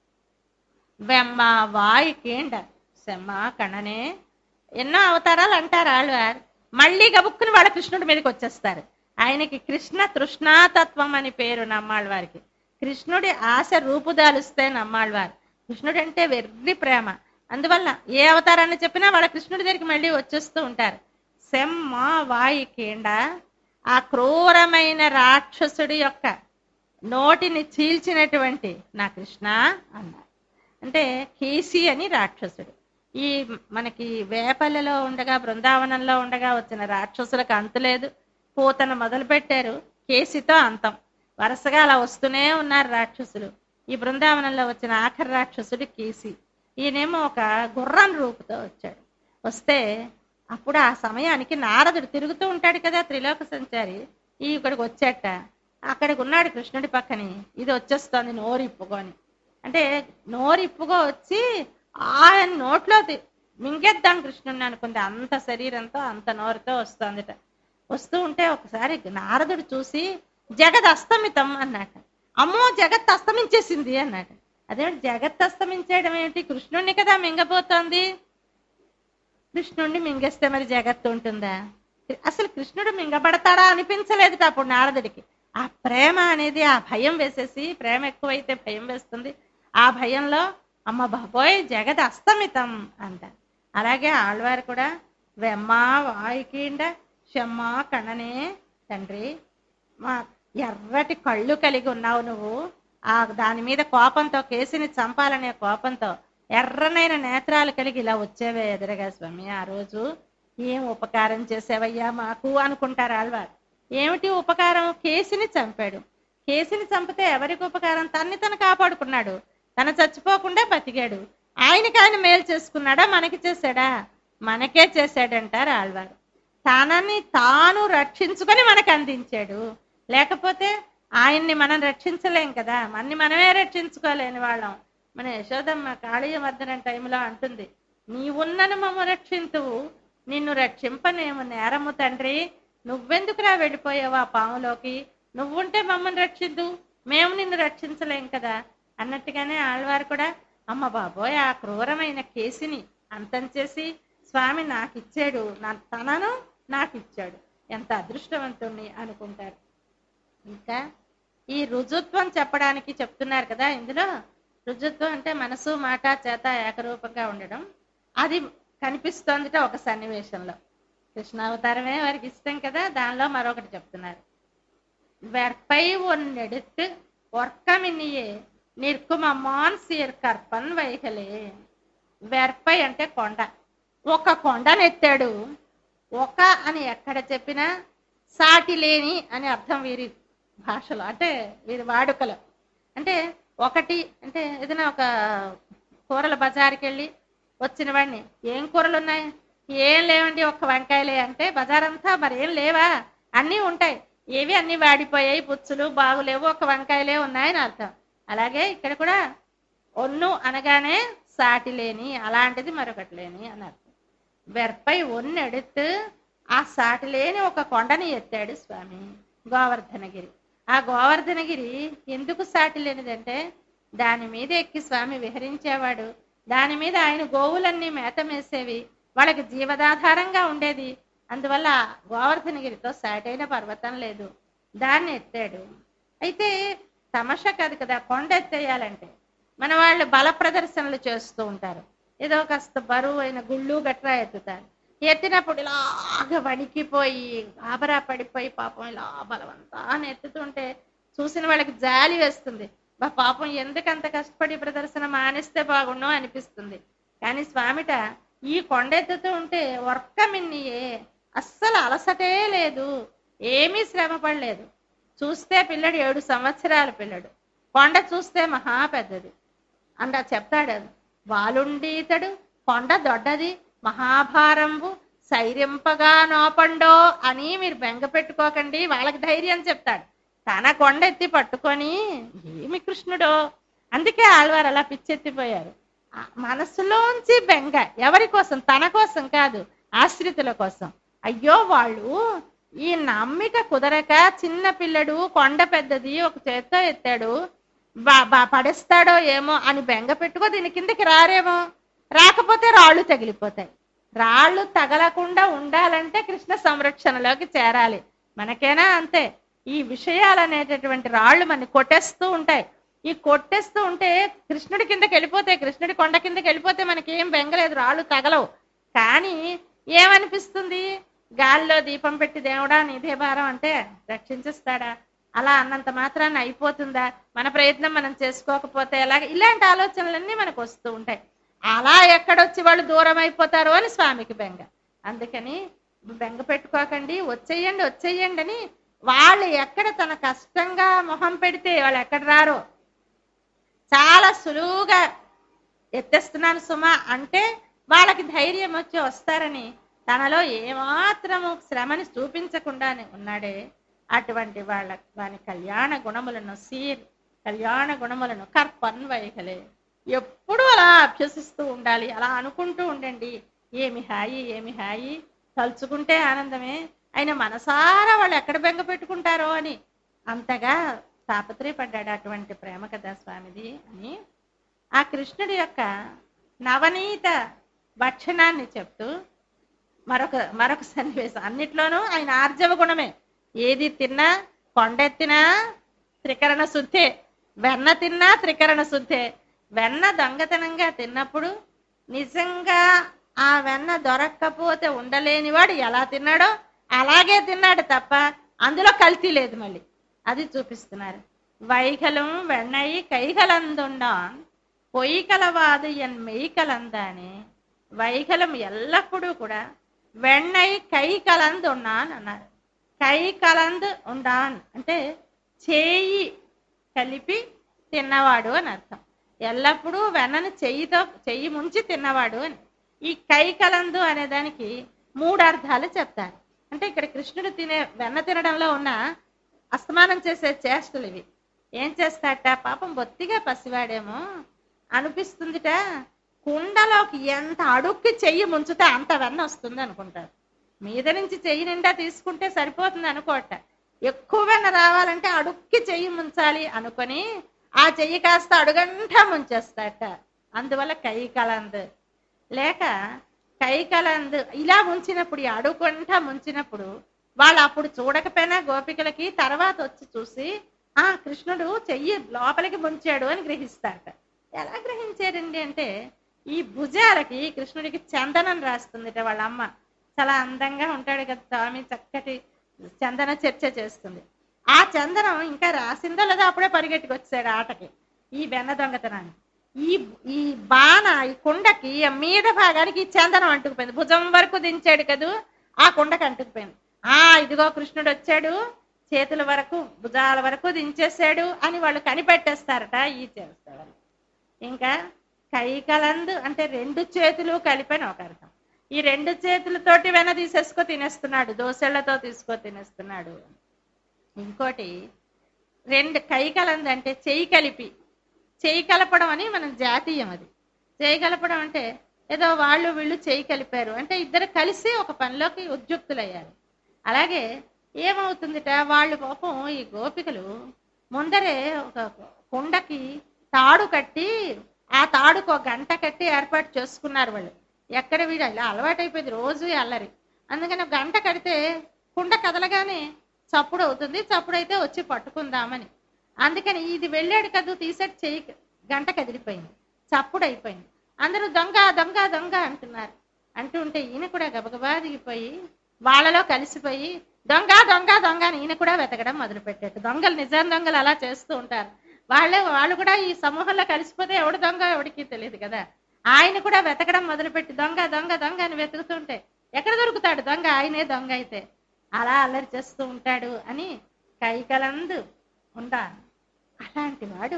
వెమ్మ వాయికేండ సెమ్మ కణనే. ఎన్నో అవతారాలు అంటారు ఆళ్వారు. మళ్ళీ గబుక్కుని వాళ్ళ కృష్ణుడి మీదకి వచ్చేస్తారు. ఆయనకి కృష్ణ తృష్ణాతత్వం అని పేరు నమ్మాళ్ళవారికి. కృష్ణుడి ఆశ రూపుదాలుస్తే నమ్మాళ్ళవారు. కృష్ణుడు అంటే వెర్రి ప్రేమ. అందువల్ల ఏ అవతారాన్ని చెప్పినా వాళ్ళ కృష్ణుడి దగ్గరికి మళ్ళీ వచ్చేస్తూ ఉంటారు. సెమ్మ వాయికేండ, ఆ క్రూరమైన రాక్షసుడి యొక్క నోటిని చీల్చినటువంటి నా కృష్ణ అన్నారు. అంటే కేసి అని రాక్షసుడు. ఈ మనకి వేపల్లిలో ఉండగా, బృందావనంలో ఉండగా వచ్చిన రాక్షసులకు అంతులేదు. పూతను మొదలు పెట్టారు, కేసితో అంతం. వరుసగా అలా వస్తూనే ఉన్నారు రాక్షసులు. ఈ బృందావనంలో వచ్చిన ఆఖరి రాక్షసుడు కేసి. ఈయనేమో ఒక గుర్రం రూపుతో వచ్చాడు. వస్తే అప్పుడు ఆ సమయానికి నారదుడు తిరుగుతూ ఉంటాడు కదా, త్రిలోక సంచారి. ఈ ఇక్కడికి వచ్చాట. అక్కడికి ఉన్నాడు కృష్ణుడి పక్కని. ఇది వచ్చేస్తోంది నోరు ఇప్పుకొని. అంటే నోరు ఇప్పుగా వచ్చి ఆయన నోట్లో మింగేద్దాం కృష్ణుడిని అనుకుంది. అంత శరీరంతో అంత నోరుతో వస్తోందిట. వస్తూ ఉంటే ఒకసారి నారదుడు చూసి జగత్ అస్తమితం అన్నట. అమ్మో, జగత్ అస్తమించేసింది అన్నట. అదేమిటి జగత్ అస్తమించేయడం ఏమిటి? కృష్ణుడిని కదా మింగపోతోంది. కృష్ణుడిని మింగేస్తే మరి జగత్తు ఉంటుందా? అసలు కృష్ణుడు మింగబడతాడా అనిపించలేదు అప్పుడు నారదుడికి. ఆ ప్రేమ అనేది ఆ భయం వేసేసి, ప్రేమ ఎక్కువైతే భయం వేస్తుంది. ఆ భయంలో అమ్మ బాబోయ్ జగత్ అస్తమితం అంట. అలాగే ఆళ్వారు కూడా వెమ్మా వాయికీండ షమ్మ కణనే. తండ్రి, మా ఎర్రటి కళ్ళు కలిగి ఉన్నావు నువ్వు. ఆ దాని మీద కోపంతో, కేసిని చంపాలనే కోపంతో ఎర్రనైన నేత్రాలు కలిగి ఇలా వచ్చేవే ఎదురుగా స్వామి. ఆ రోజు ఏం ఉపకారం చేసేవయ్యా మాకు అనుకుంటారు ఆళ్వారు. ఏమిటి ఉపకారం? కేసిని చంపాడు. కేసిని చంపితే ఎవరికి ఉపకారం? తన్ని తను కాపాడుకున్నాడు. తను చచ్చిపోకుండా బతికాడు. ఆయనకి ఆయన మేలు చేసుకున్నాడా? మనకి చేశాడా? మనకే చేశాడంటారు ఆళ్వారు. తనని తాను రక్షించుకొని మనకు అందించాడు. లేకపోతే ఆయన్ని మనం రక్షించలేం కదా, మన్ని మనమే రక్షించుకోలేని వాళ్ళం. మన యశోదమ్మ కాళీయ మర్దన టైంలో అంటుంది, నీవున్నను మమ్మ రక్షింతువు, నిన్ను రక్షింపనేము నేరము తండ్రి. నువ్వెందుకురా వెళ్ళిపోయావు ఆ పాములోకి? నువ్వుంటే మమ్మల్ని రక్షిద్దు, మేము నిన్ను రక్షించలేం కదా అన్నట్టుగానే ఆళ్వారు కూడా అమ్మ బాబోయ్ ఆ క్రూరమైన కేసిని అంతం చేసి స్వామి నాకు ఇచ్చాడు, నా తనను నాకు ఇచ్చాడు, ఎంత అదృష్టవంతుణ్ణి అనుకుంటారు. ఇంకా ఈ రుజుత్వం చెప్పడానికి చెప్తున్నారు కదా. ఇందులో రుజుత్వం అంటే మనసు మాట చేత ఏకరూపంగా ఉండడం, అది కనిపిస్తోందిట ఒక సన్నివేశంలో. కృష్ణావతారమే వారికి ఇష్టం కదా, దానిలో మరొకటి చెప్తున్నారు. వెర్పై ఒన్నెడుతు ఒర్కమినియే నిర్కుమమ్మాన్ సీర్ కర్పన్ వైకలే. వెర్పై అంటే కొండ, ఒక కొండనెత్తాడు. ఒక అని ఎక్కడ చెప్పినా సాటి లేని అని అర్థం వీరి భాషలో, అంటే వీరి వాడుకలో. అంటే ఒకటి అంటే ఏదైనా ఒక కూరల బజారుకి వెళ్ళి వచ్చిన వాడిని ఏం కూరలు ఉన్నాయి, ఏం లేవండి ఒక్క వంకాయలే అంటే బజారంతా మరి ఏం లేవా, అన్నీ ఉంటాయి, ఏవి అన్ని వాడిపోయాయి, పుచ్చులు బాగులేవు, ఒక వంకాయలే ఉన్నాయని అర్థం. అలాగే ఇక్కడ కూడా ఒన్ను అనగానే సాటి లేని, అలాంటిది మరొకటి లేని అని అర్థం. వెర్పై ఒన్నెడుతు ఆ సాటి లేని ఒక కొండని ఎత్తాడు స్వామి, గోవర్ధనగిరి. ఆ గోవర్ధనగిరి ఎందుకు సాటి లేనిదంటే దాని మీద ఎక్కి స్వామి విహరించేవాడు, దాని మీద ఆయన గోవులన్నీ మేత మేసేవి, వాళ్ళకి జీవనాధారంగా ఉండేది. అందువల్ల గోవర్ధనగిరితో సాటైన పర్వతం లేదు, దాన్ని ఎత్తాడు. అయితే తమాషా కాదు కదా, కొండ ఎత్తేయాలంటే మన వాళ్ళు బల ప్రదర్శనలు చేస్తూ ఉంటారు, ఏదో కాస్త బరువు అయిన గుళ్ళు గట్రా ఎత్తుతారు. ఎత్తినప్పుడు ఇలాగ వణికిపోయి గాబరా పడిపోయి పాపం ఇలా బలవంతా అని ఎత్తుతుంటే చూసిన వాళ్ళకి జాలి వేస్తుంది. బా పాపం ఎందుకంత కష్టపడి ప్రదర్శన మానేస్తే బాగుండు అనిపిస్తుంది. కానీ స్వామిట ఈ కొండెత్తుతూ ఉంటే వర్కమిన్నియే, అస్సలు అలసటే లేదు, ఏమీ శ్రమ పడలేదు. చూస్తే పిల్లడు ఏడు సంవత్సరాల పిల్లడు, కొండ చూస్తే మహా పెద్దది అంట చెప్తాడు. వాలుండీతడు కొండ దొడ్డది మహాభారంబు సైరింపగా నోపండో అని మీరు బెంగ పెట్టుకోకండి, వాళ్ళకి ధైర్యం చెప్తాడు. తన కొండ ఎత్తి పట్టుకొని ఏమి కృష్ణుడో, అందుకే ఆళ్వారు అలా పిచ్చెత్తిపోయారు. మనసులోంచి బెంగ ఎవరి కోసం, తన కోసం కాదు, ఆశ్రితుల కోసం. అయ్యో వాళ్ళు ఈ నమ్మిక కుదరక చిన్న పిల్లడు కొండ పెద్దది ఒక చేత్తో ఎత్తాడు, బా బా పడేస్తాడో ఏమో అని బెంగ పెట్టుకో, దీని కిందకి రారేమో, రాకపోతే రాళ్ళు తగిలిపోతాయి. రాళ్ళు తగలకుండా ఉండాలంటే కృష్ణ సంరక్షణలోకి చేరాలి. మనకేనా అంతే, ఈ విషయాలు అనేటటువంటి రాళ్ళు మన కొట్టేస్తూ ఉంటాయి. ఈ కొట్టేస్తూ ఉంటే కృష్ణుడి కిందకి వెళ్ళిపోతే, కృష్ణుడి కొండ కిందకి వెళ్ళిపోతే మనకేం బెంగలేదు, రాళ్ళు తగలవు. కానీ ఏమనిపిస్తుంది, గాల్లో దీపం పెట్టి దేవుడా నీదే భారం అంటే రక్షించేస్తాడా, అలా అన్నంత మాత్రాన్ని అయిపోతుందా, మన ప్రయత్నం మనం చేసుకోకపోతే ఎలాగ, ఇలాంటి ఆలోచనలన్నీ మనకు వస్తూ ఉంటాయి. అలా ఎక్కడొచ్చి వాళ్ళు దూరం అయిపోతారో అని స్వామికి బెంగ. అందుకని బెంగ పెట్టుకోకండి, వచ్చేయండి వచ్చేయండి అని వాళ్ళు ఎక్కడ తన కష్టంగా మొహం పెడితే వాళ్ళు ఎక్కడ రారో, చాలా సులువుగా ఎత్తేస్తున్నాను సుమా అంటే వాళ్ళకి ధైర్యం వచ్చి వస్తారని తనలో ఏమాత్రము శ్రమని చూపించకుండానే ఉన్నాడే, అటువంటి వాళ్ళ వాని కళ్యాణ గుణములను సీర్ కళ్యాణ గుణములను కర్పన్ వైఖలే, ఎప్పుడూ అలా అభ్యసిస్తూ ఉండాలి, అలా అనుకుంటూ ఉండండి. ఏమి హాయి ఏమి హాయి, తలుచుకుంటే ఆనందమే, ఆయన మనసారా వాళ్ళు ఎక్కడ బెంగ పెట్టుకుంటారో అని అంతగా తాపత్రయపడ్డాడు. అటువంటి ప్రేమ కదా స్వామిది అని ఆ కృష్ణుడి యొక్క నవనీత భక్షణాన్ని చెప్తూ మరొక మరొక సన్నివేశం. అన్నిట్లోనూ ఆయన ఆర్జవ గుణమే, ఏది తిన్నా కొండెత్తినా త్రికరణ శుద్ధే, వెన్న తిన్నా త్రికరణ శుద్ధే. వెన్న దొంగతనంగా తిన్నప్పుడు నిజంగా ఆ వెన్న దొరక్కపోతే ఉండలేనివాడు ఎలా తిన్నాడో అలాగే తిన్నాడు తప్ప అందులో కల్తీ లేదు. మళ్ళీ అది చూపిస్తున్నారు. వైకలం వెన్నయి కైకలందుండాన్ పొయ్యికలవాదు ఎన్ మెయ్యికలందాని. వైకలం ఎల్లప్పుడూ కూడా వెన్నై కై కలందు ఉన్నాన్ అన్నారు. కై కలందు ఉండాన్ అంటే చేయి కలిపి తిన్నవాడు అని అర్థం. ఎల్లప్పుడూ వెన్నను చెయ్యితో చెయ్యి ముంచి తిన్నవాడు అని. ఈ కై కలందు అనే దానికి మూడు అర్థాలు చెప్తారు. అంటే ఇక్కడ కృష్ణుడు తినే వెన్న తినడంలో ఉన్న అస్తమానం చేసే చేష్టలు ఇవి. ఏం చేస్తాట, పాపం బొత్తిగా పసివాడేమో అనిపిస్తుందిట, కుండలోకి ఎంత అడుక్కి చెయ్యి ముంచితే అంత వెన్న వస్తుంది అనుకుంటారు. మీద నుంచి చెయ్యి నిండా తీసుకుంటే సరిపోతుంది అనుకోట. ఎక్కువ వెన్న రావాలంటే అడుక్కి చెయ్యి ముంచాలి అనుకొని ఆ చెయ్యి కాస్త అడుగంటా ముంచేస్తాట. అందువల్ల కై కలంద్ లేక కై కలంద్ ఇలా ముంచినప్పుడు, ఈ అడుగుంటా ముంచినప్పుడు వాళ్ళు అప్పుడు చూడకపోయినా గోపికలకి తర్వాత వచ్చి చూసి ఆ కృష్ణుడు చెయ్యి లోపలికి ముంచాడు అని గ్రహిస్తారట. ఎలా గ్రహించారండి అంటే, ఈ భుజాలకి కృష్ణుడికి చందనం రాస్తుందిట వాళ్ళ అమ్మ. చాలా అందంగా ఉంటాడు కదా స్వామి, చక్కటి చందన చర్చ చేస్తుంది. ఆ చందనం ఇంకా రాసిందో లేదో అప్పుడే పరిగెట్టుకు వచ్చాడు ఆటకి ఈ వెన్న దొంగతనాన్ని. ఈ ఈ బాణ ఈ కుండకి మీద భాగానికి ఈ చందనం అంటుకుపోయింది. భుజం వరకు దించాడు కదూ, ఆ కుండకి అంటుకుపోయింది. ఆ ఇదిగో కృష్ణుడు వచ్చాడు, చేతుల వరకు భుజాల వరకు దించేశాడు అని వాళ్ళు కనిపెట్టేస్తారట ఈ చేస్తాడు. ఇంకా కై కలంద్ అంటే రెండు చేతులు కలిపని ఒక అర్థం. ఈ రెండు చేతులతోటి వెన తీసేసుకో తినేస్తున్నాడు, దోసెళ్లతో తీసుకో తినేస్తున్నాడు. ఇంకోటి రెండు కై కలంద్ అంటే చెయ్యి కలిపి, చెయ్యి కలపడం అని మనం జాతీయం. అది చెయ్యి కలపడం అంటే ఏదో వాళ్ళు వీళ్ళు చెయ్యి కలిపారు అంటే ఇద్దరు కలిసి ఒక పనిలోకి ఉద్యుక్తులయ్యారు. అలాగే ఏమవుతుందిట, వాళ్ళు పాపం ఈ గోపికలు ముందరే ఒక కుండకి తాడు కట్టి ఆ తాడుకు ఒక గంట కట్టి ఏర్పాటు చేసుకున్నారు వాళ్ళు. ఎక్కడ వీడు ఇలా అలవాటైపోయింది రోజు అల్లరి. అందుకని గంట కడితే కుండ కదలగానే చప్పుడు అవుతుంది, చప్పుడు అయితే వచ్చి పట్టుకుందామని. అందుకని ఇది వెళ్ళాడు కదా తీసేటి చెయ్యి గంట కదిలిపోయింది, చప్పుడు అయిపోయింది. అందరూ దొంగ దొంగ దొంగ అంటున్నారు. అంటుంటే ఈయన కూడా గబగబా దిగిపోయి వాళ్ళలో కలిసిపోయి దొంగ దొంగ దొంగ అని ఈయన కూడా వెతకడం మొదలు పెట్టాడు. దొంగలు నిజాం దొంగలు అలా చేస్తూ ఉంటారు. వాళ్ళే వాళ్ళు కూడా ఈ సమూహంలో కలిసిపోతే ఎవడు దొంగ ఎవడికి తెలియదు కదా. ఆయన కూడా వెతకడం మొదలుపెట్టి దొంగ దొంగ దొంగ అని వెతుకుతుంటే ఎక్కడ దొరుకుతాడు దొంగ, ఆయనే దొంగ అయితే. అలా అల్లరి చేస్తూ ఉంటాడు అని కై కలంద్ ఉండాలి. అలాంటి వాడు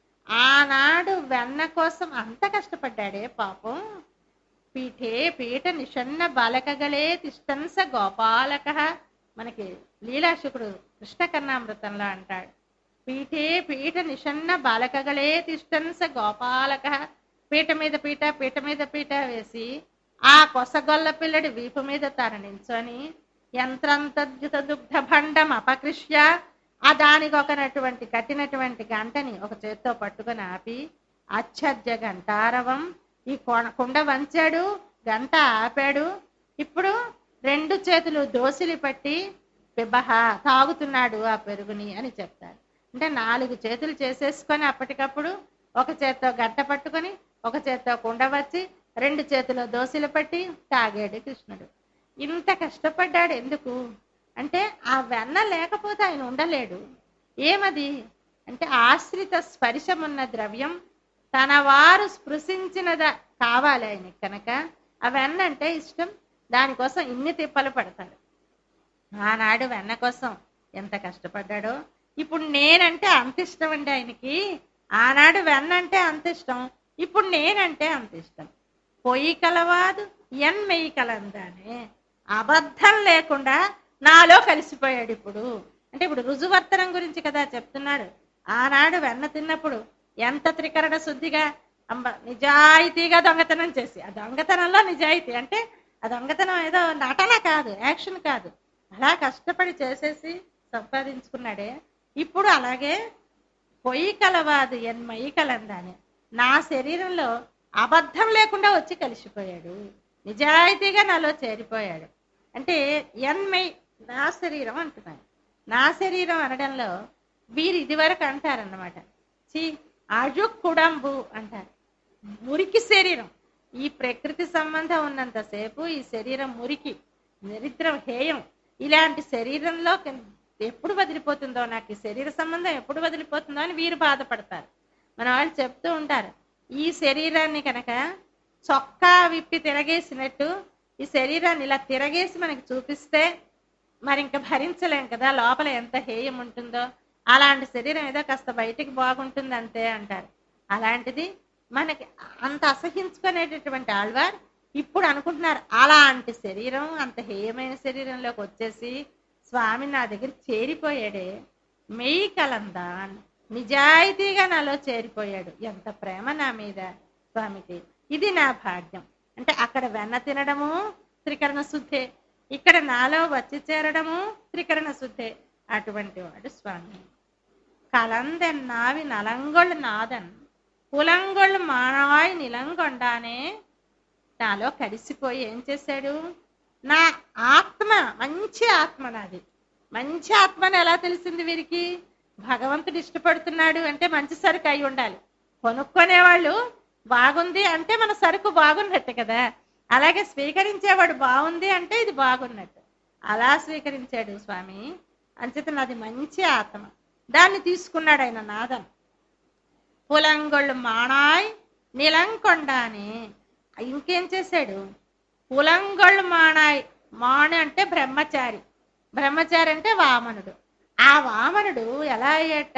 ఆనాడు వెన్న కోసం అంత కష్టపడ్డాడే పాపం. పీఠే పీఠ నిషన్న బాలకగలే తిష్టంస గోపాలక. మనకి లీలాశుకుడు కృష్ణ కర్ణామృతంలో అంటాడు, పీఠే పీఠ నిషన్న బాలకగలే తిష్టంస గోపాలక. పీట మీద పీట పీట మీద పీట వేసి ఆ కొసగొల్ల పిల్లడి వీపు మీద తన నించొని యంత్రంతద్యుత దుగ్ధ భండం అపకృష్య ఆ దానికి ఒకనటువంటి కట్టినటువంటి గంటని ఒక చేత్తో పట్టుకొని ఆపి ఆశ్చర్య గంటారవం ఈ కుండ వంచాడు, గంట ఆపాడు. ఇప్పుడు రెండు చేతులు దోసిలి పట్టి పిబహ తాగుతున్నాడు ఆ పెరుగుని అని చెప్తారు. అంటే నాలుగు చేతులు చేసేసుకొని అప్పటికప్పుడు ఒక చేత్తో గంట పట్టుకొని ఒక చేత్తో కుండ వచ్చి రెండు చేతులు దోసిలు పట్టి తాగాడు కృష్ణుడు. ఇంత కష్టపడ్డాడు ఎందుకు అంటే ఆ వెన్న లేకపోతే ఆయన ఉండలేడు. ఏమది అంటే ఆశ్రిత స్పర్శమున్న ద్రవ్యం తన వారు స్పృశించినదా కావాలి ఆయనకి కనుక ఆ వెన్న అంటే ఇష్టం. దానికోసం ఇన్ని తిప్పలు పడతాడు. ఆనాడు వెన్న కోసం ఎంత కష్టపడ్డాడో. ఇప్పుడు నేనంటే అంత ఇష్టం అండి ఆయనకి. ఆనాడు వెన్న అంటే అంత ఇష్టం, ఇప్పుడు నేనంటే అంత ఇష్టం. పొయ్యి కలవాదు ఎన్ మెయ్యి కలందానే, అబద్ధం లేకుండా నాలో కలిసిపోయాడు. ఇప్పుడు అంటే ఇప్పుడు రుజువర్తనం గురించి కదా చెప్తున్నాడు. ఆనాడు వెన్న తిన్నప్పుడు ఎంత త్రికరణ శుద్ధిగా అంబ నిజాయితీగా దొంగతనం చేసి, ఆ దొంగతనంలో నిజాయితీ అంటే ఆ దొంగతనం ఏదో నటన కాదు, యాక్షన్ కాదు, అలా కష్టపడి చేసేసి సంపాదించుకున్నాడే. ఇప్పుడు అలాగే పొయ్యి కలవాదు ఎన్మయి కలందానే, నా శరీరంలో అబద్ధం లేకుండా వచ్చి కలిసిపోయాడు, నిజాయితీగా నాలో చేరిపోయాడు. అంటే ఎన్మై నా శరీరం అంటున్నాడు. నా శరీరం అనడంలో వీరు ఇది వరకు అంటారన్నమాట, చి అజుక్కుడంబు అంటారు, మురికి శరీరం. ఈ ప్రకృతి సంబంధం ఉన్నంతసేపు ఈ శరీరం మురికి, దరిద్రం, హేయం. ఇలాంటి శరీరంలో ఎప్పుడు వదిలిపోతుందో, నాకు ఈ శరీర సంబంధం ఎప్పుడు వదిలిపోతుందో అని వీరు బాధపడతారు. మన వాళ్ళు చెప్తూ ఉంటారు, ఈ శరీరాన్ని కనుక చొక్కా విప్పి తిరగేసినట్టు ఈ శరీరాన్ని ఇలా తిరగేసి మనకి చూపిస్తే మరి ఇంకా భరించలేం కదా, లోపల ఎంత హేయం ఉంటుందో. అలాంటి శరీరం ఏదో కాస్త బయటికి బాగుంటుంది అంతే అంటారు. అలాంటిది మనకి అంత అసహించుకునేటటువంటి ఆళ్వార్ ఇప్పుడు అనుకుంటున్నారు, అలాంటి శరీరం అంత హేయమైన శరీరంలోకి వచ్చేసి స్వామి నా దగ్గర చేరిపోయాడే, మెయ్యి కలందా నిజాయితీగా నాలో చేరిపోయాడు. ఎంత ప్రేమ నా మీద స్వామికి. ఇది నా భాగ్యం. అంటే అక్కడ వెన్న తినడము త్రికరణ శుద్ధే, ఇక్కడ నాలో వచ్చి చేరడము త్రికరణ శుద్ధే. అటువంటి వాడు స్వామి. కలందెన్నావి నలంగొళ్ళు నాదన్ పులంగొళ్ళు మానవాయి నిలంగొండానే నాలో కలిసిపోయి ఏం చేశాడు, నా ఆత్మ మంచి ఆత్మ నాది. మంచి ఆత్మని ఎలా తెలిసింది వీరికి? భగవంతుడు ఇష్టపడుతున్నాడు అంటే మంచి సరుకు అయి ఉండాలి. కొనుక్కునేవాళ్ళు బాగుంది అంటే మన సరుకు బాగున్నట్టు కదా, అలాగే స్వీకరించేవాడు బాగుంది అంటే ఇది బాగున్నట్టు. అలా స్వీకరించాడు స్వామి. అంచేత నాది మంచి ఆత్మ, దాన్ని తీసుకున్నాడు ఆయన నాదం. పులంగొళ్ళు మాణాయ్ నిలంకొండాని. ఇంకేం చేశాడు? పులంగొళ్ళు మాణాయ్, మాణి అంటే బ్రహ్మచారి, బ్రహ్మచారి అంటే వామనుడు. ఆ వామనుడు ఎలా అయ్యట?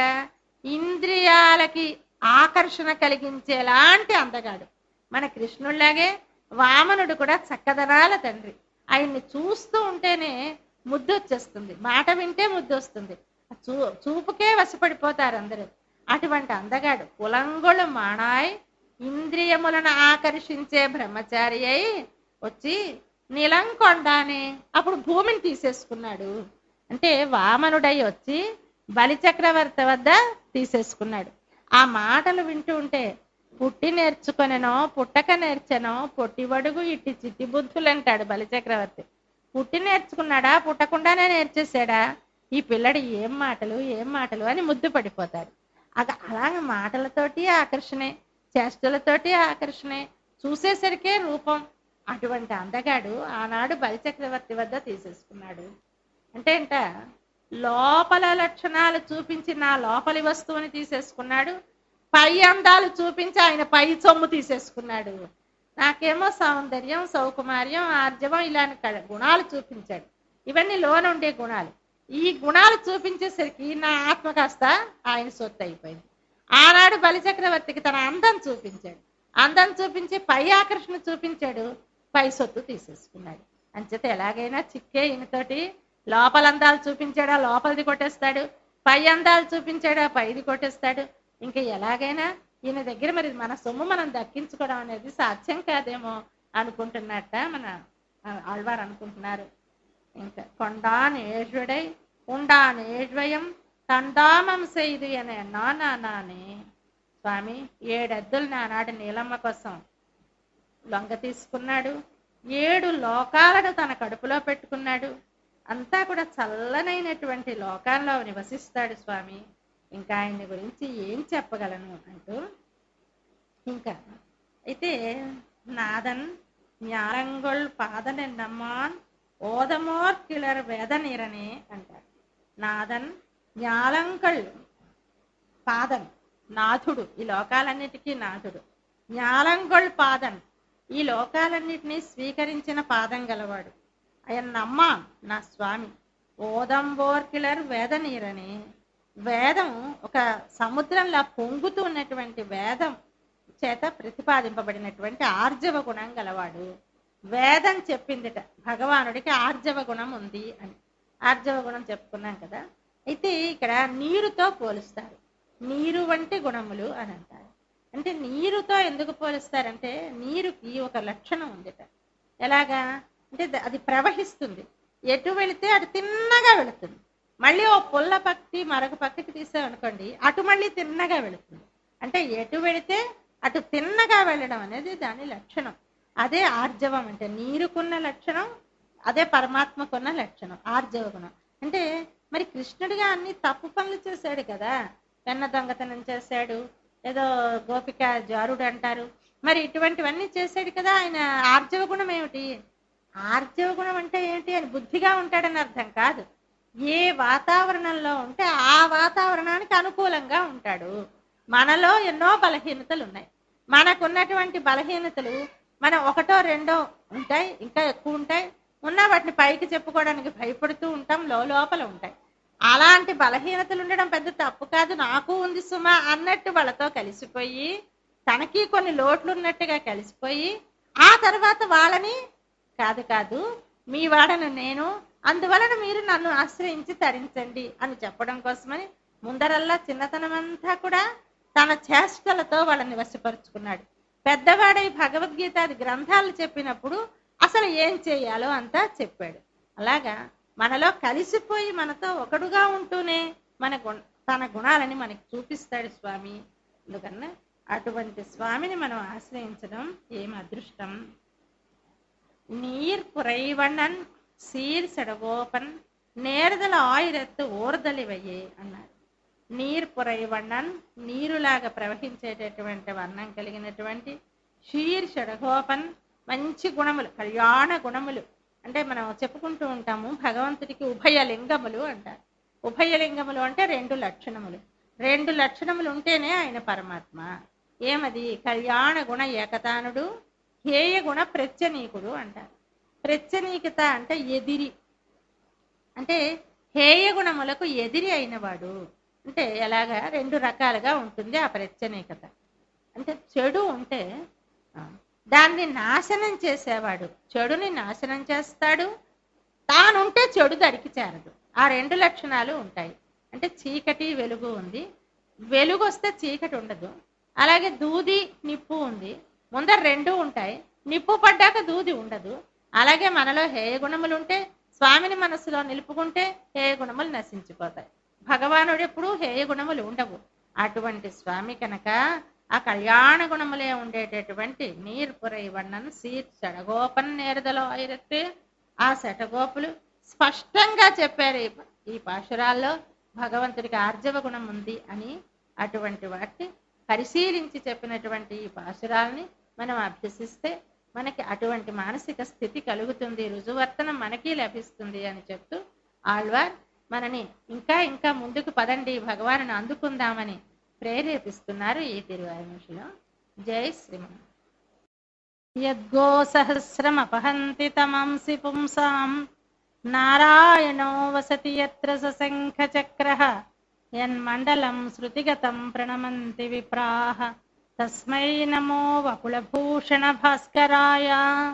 ఇంద్రియాలకి ఆకర్షణ కలిగించేలాంటి అందగాడు. మన కృష్ణుడిలాగే వామనుడు కూడా చక్కదనాల తండ్రి. ఆయన్ని చూస్తూ ఉంటేనే ముద్దు వచ్చేస్తుంది, మాట వింటే ముద్దు వస్తుంది, చూ చూపుకే వశపడిపోతారు అందరూ. అటువంటి అందగాడు పులంగొళ మాణాయ్, ఇంద్రియములను ఆకర్షించే బ్రహ్మచారి అయి వచ్చి నిలంకొండానే అప్పుడు భూమిని తీసేసుకున్నాడు. అంటే వామనుడై వచ్చి బలిచక్రవర్తి వద్ద తీసేసుకున్నాడు. ఆ మాటలు వింటూ ఉంటే పుట్టి నేర్చుకొనెనో పుట్టక నేర్చెనో పొట్టివడుగు ఇట్టి చిట్టి బుద్ధులు అంటాడు బలిచక్రవర్తి. పుట్టి నేర్చుకున్నాడా, పుట్టకుండానే నేర్చేసాడా? ఈ పిల్లడు ఏం మాటలు ఏం మాటలు అని ముద్దు పడిపోతారు. అది అలాగే మాటలతోటి ఆకర్షణే, చేష్టలతోటి ఆకర్షణే, చూసేసరికే రూపం. అటువంటి అందగాడు ఆనాడు బలిచక్రవర్తి వద్ద తీసేసుకున్నాడు. అంటే ఏంట, లోపల లక్షణాలు చూపించి నా లోపలి వస్తువుని తీసేసుకున్నాడు, పై అందాలు చూపించి ఆయన పై సొమ్ము తీసేసుకున్నాడు. నాకేమో సౌందర్యం, సౌకుమార్యం, ఆర్జవం ఇలాంటి గుణాలు చూపించాడు. ఇవన్నీ లోనుండే గుణాలు. ఈ గుణాలు చూపించేసరికి నా ఆత్మ కాస్త ఆయన సొత్తు అయిపోయింది. ఆనాడు బలిచక్రవర్తికి తన అందం చూపించాడు, అందం చూపించి పై ఆకర్షణ చూపించాడు, పై సొత్తు తీసేసుకున్నాడు. అంచేత ఎలాగైనా చిక్కే ఈయనతోటి. లోపల అందాలు చూపించాడా, లోపలిది కొట్టేస్తాడు, పై అందాలు చూపించాడా, పైది కొట్టేస్తాడు. ఇంకా ఎలాగైనా ఈయన దగ్గర మరి మన సొమ్ము మనం దక్కించుకోవడం అనేది సాధ్యం కాదేమో అనుకుంటున్నట్ట మన ఆళ్వారు అనుకుంటున్నారు. ఇంకా కొండాన్ ఏజ్వడై ఉండాన్ ఏజ్వయం తండామం செய்து ఎన నానాని. స్వామి ఏడెద్దులు నానాడు నీలమ్మ కోసం లొంగ తీసుకున్నాడు, ఏడు లోకాలను తన కడుపులో పెట్టుకున్నాడు. అంతా కూడా చల్లనైనటువంటి లోకాల్లో నివసిస్తాడు స్వామి. ఇంకా ఆయన్ని గురించి ఏం చెప్పగలను అంటూ ఇంకా అయితే నాదన్ ஞாலங்கொள் பாதனென்னம்மான் ஓதமோர் கிளர் வேதனிரனே అంటారు. నాదన్ ஞாலங்கொள் పాదన్, నాథుడు, ఈ లోకాలన్నిటికీ నాథుడు. ஞாலங்கொள் పాదన్, ఈ లోకాలన్నిటినీ స్వీకరించిన పాదం గలవాడు. ఆయన నమ్మా నా స్వామి. ఓదంబోర్ కిలర్ వేద నీరని, వేదం ఒక సముద్రంలో పొంగుతూ ఉన్నటువంటి వేదం చేత ప్రతిపాదింపబడినటువంటి ఆర్జవ గుణం గలవాడు. వేదం చెప్పిందిట భగవానుడికి ఆర్జవ గుణం ఉంది అని. ఆర్జవ గుణం చెప్పుకున్నాం కదా. అయితే ఇక్కడ నీరుతో పోలుస్తారు, నీరు వంటి గుణములు అని అంటారు. అంటే నీరుతో ఎందుకు పోలుస్తారంటే నీరుకి ఒక లక్షణం ఉందిట. ఎలాగా అంటే అది ప్రవహిస్తుంది, ఎటు వెళితే అటు తిన్నగా వెళుతుంది. మళ్ళీ ఓ పుల్ల పక్కి మరొక పక్కకి తీసామనుకోండి, అటు మళ్ళీ తిన్నగా వెళుతుంది. అంటే ఎటు వెళితే అటు తిన్నగా వెళ్ళడం అనేది దాని లక్షణం. అదే ఆర్జవం అంటే నీరుకున్న లక్షణం, అదే పరమాత్మకున్న లక్షణం ఆర్జవ గుణం. అంటే మరి కృష్ణుడిగా అన్ని తప్పు పనులు చేశాడు కదా, వెన్న దొంగతనం చేశాడు, ఏదో గోపిక జారుడు అంటారు, మరి ఇటువంటివన్నీ చేశాడు కదా. ఆయన ఆర్జవ గుణం ఏమిటి? ఆర్జవ గుణం అంటే ఏంటి అని బుద్ధిగా ఉంటాడని అర్థం కాదు. ఏ వాతావరణంలో ఉంటే ఆ వాతావరణానికి అనుకూలంగా ఉంటాడు. మనలో ఎన్నో బలహీనతలు ఉన్నాయి. మనకున్నటువంటి బలహీనతలు మనం ఒకటో రెండో ఉంటాయి, ఇంకా ఎక్కువ ఉంటాయి. ఉన్న వాటిని పైకి చెప్పుకోవడానికి భయపడుతూ ఉంటాం, లోపల ఉంటాయి. అలాంటి బలహీనతలు ఉండడం పెద్ద తప్పు కాదు, నాకు ఉంది సుమా అన్నట్టు వాళ్ళతో కలిసిపోయి, తనకి కొన్ని లోట్లు ఉన్నట్టుగా కలిసిపోయి, ఆ తర్వాత వాళ్ళని కాదు కాదు మీ వాడను నేను, అందువలన మీరు నన్ను ఆశ్రయించి తరించండి అని చెప్పడం కోసమని ముందరల్లా చిన్నతనం అంతా కూడా తన చేష్టలతో వాళ్ళని వశపరుచుకున్నాడు. పెద్దవాడై భగవద్గీత గ్రంథాలు చెప్పినప్పుడు అసలు ఏం చేయాలో అంతా చెప్పాడు. అలాగా మనలో కలిసిపోయి మనతో ఒకడుగా ఉంటూనే మన గుణ తన గుణాలని మనకి చూపిస్తాడు స్వామి. అందుకన్నా అటువంటి స్వామిని మనం ఆశ్రయించడం ఏం అదృష్టం. నీర్ పురైవణన్ సీర్ సెడగోపన్ నేరదల ఆయిరెత్తు ఓర్దలివయ్యే అన్నారు. నీర్ పురైవణన్ నీరులాగా ప్రవహించేటటువంటి వర్ణం కలిగినటువంటి, షీర్ షడగోపన్ మంచి గుణములు, కళ్యాణ గుణములు. అంటే మనం చెప్పుకుంటూ ఉంటాము భగవంతుడికి ఉభయ లింగములు అంటారు. ఉభయ లింగములు అంటే రెండు లక్షణములు. రెండు లక్షణములు ఉంటేనే ఆయన పరమాత్మ. ఏమది? కళ్యాణ గుణ ఏకతానుడు, హేయ గుణ ప్రత్యనీకుడు అంటారు. ప్రత్యనీకత అంటే ఎదిరి, అంటే హేయ గుణములకు ఎదిరి అయినవాడు. అంటే ఎలాగా రెండు రకాలుగా ఉంటుంది ఆ ప్రత్యనీకత. అంటే చెడు ఉంటే దాన్ని నాశనం చేసేవాడు, చెడుని నాశనం చేస్తాడు. తానుంటే చెడు దడికి చేరదు. ఆ రెండు లక్షణాలు ఉంటాయి. అంటే చీకటి వెలుగు ఉంది, వెలుగు వస్తే చీకటి ఉండదు. అలాగే దూది నిప్పు ఉంది, ముందర రెండు ఉంటాయి. నిప్పు పడ్డాక దూది ఉండదు. అలాగే మనలో హేయ గుణములు ఉంటే స్వామిని మనసులో నిలుపుకుంటే హేయ గుణములు నశించిపోతాయి. భగవానుడు ఎప్పుడు హేయ గుణములు ఉండవు. అటువంటి స్వామి కనుక ఆ కళ్యాణ గుణములే ఉండేటటువంటి నీర్ పురై వన్నను సీర్ షడగోపన్ నేరదలో ఐరెత్తే ఆ శటగోపులు స్పష్టంగా చెప్పారు ఈ పాశురాల్లో భగవంతుడికి ఆర్జవ గుణం ఉంది అని. అటువంటి వాటిని పరిశీలించి చెప్పినటువంటి ఈ పాశురాల్ని మనం అభ్యసిస్తే మనకి అటువంటి మానసిక స్థితి కలుగుతుంది, రుజువర్తనం మనకి లభిస్తుంది అని చెప్తూ ఆళ్వార్ మనని ఇంకా ఇంకా ముందుకు పదండి భగవాను అందుకుందామని ప్రేరేపిస్తున్నారు ఈ తిరువాయుషులో. జై శ్రీమన్. యద్గో సహస్రం అపహంతి తమంసి పుంసాం నారాయణో వసతి యత్ర సశంఖ చక్రః యన్మండలం శృతిగతం ప్రణమంతి విప్రాః తస్మై నమో వకుళభూషణ భాస్కరాయ.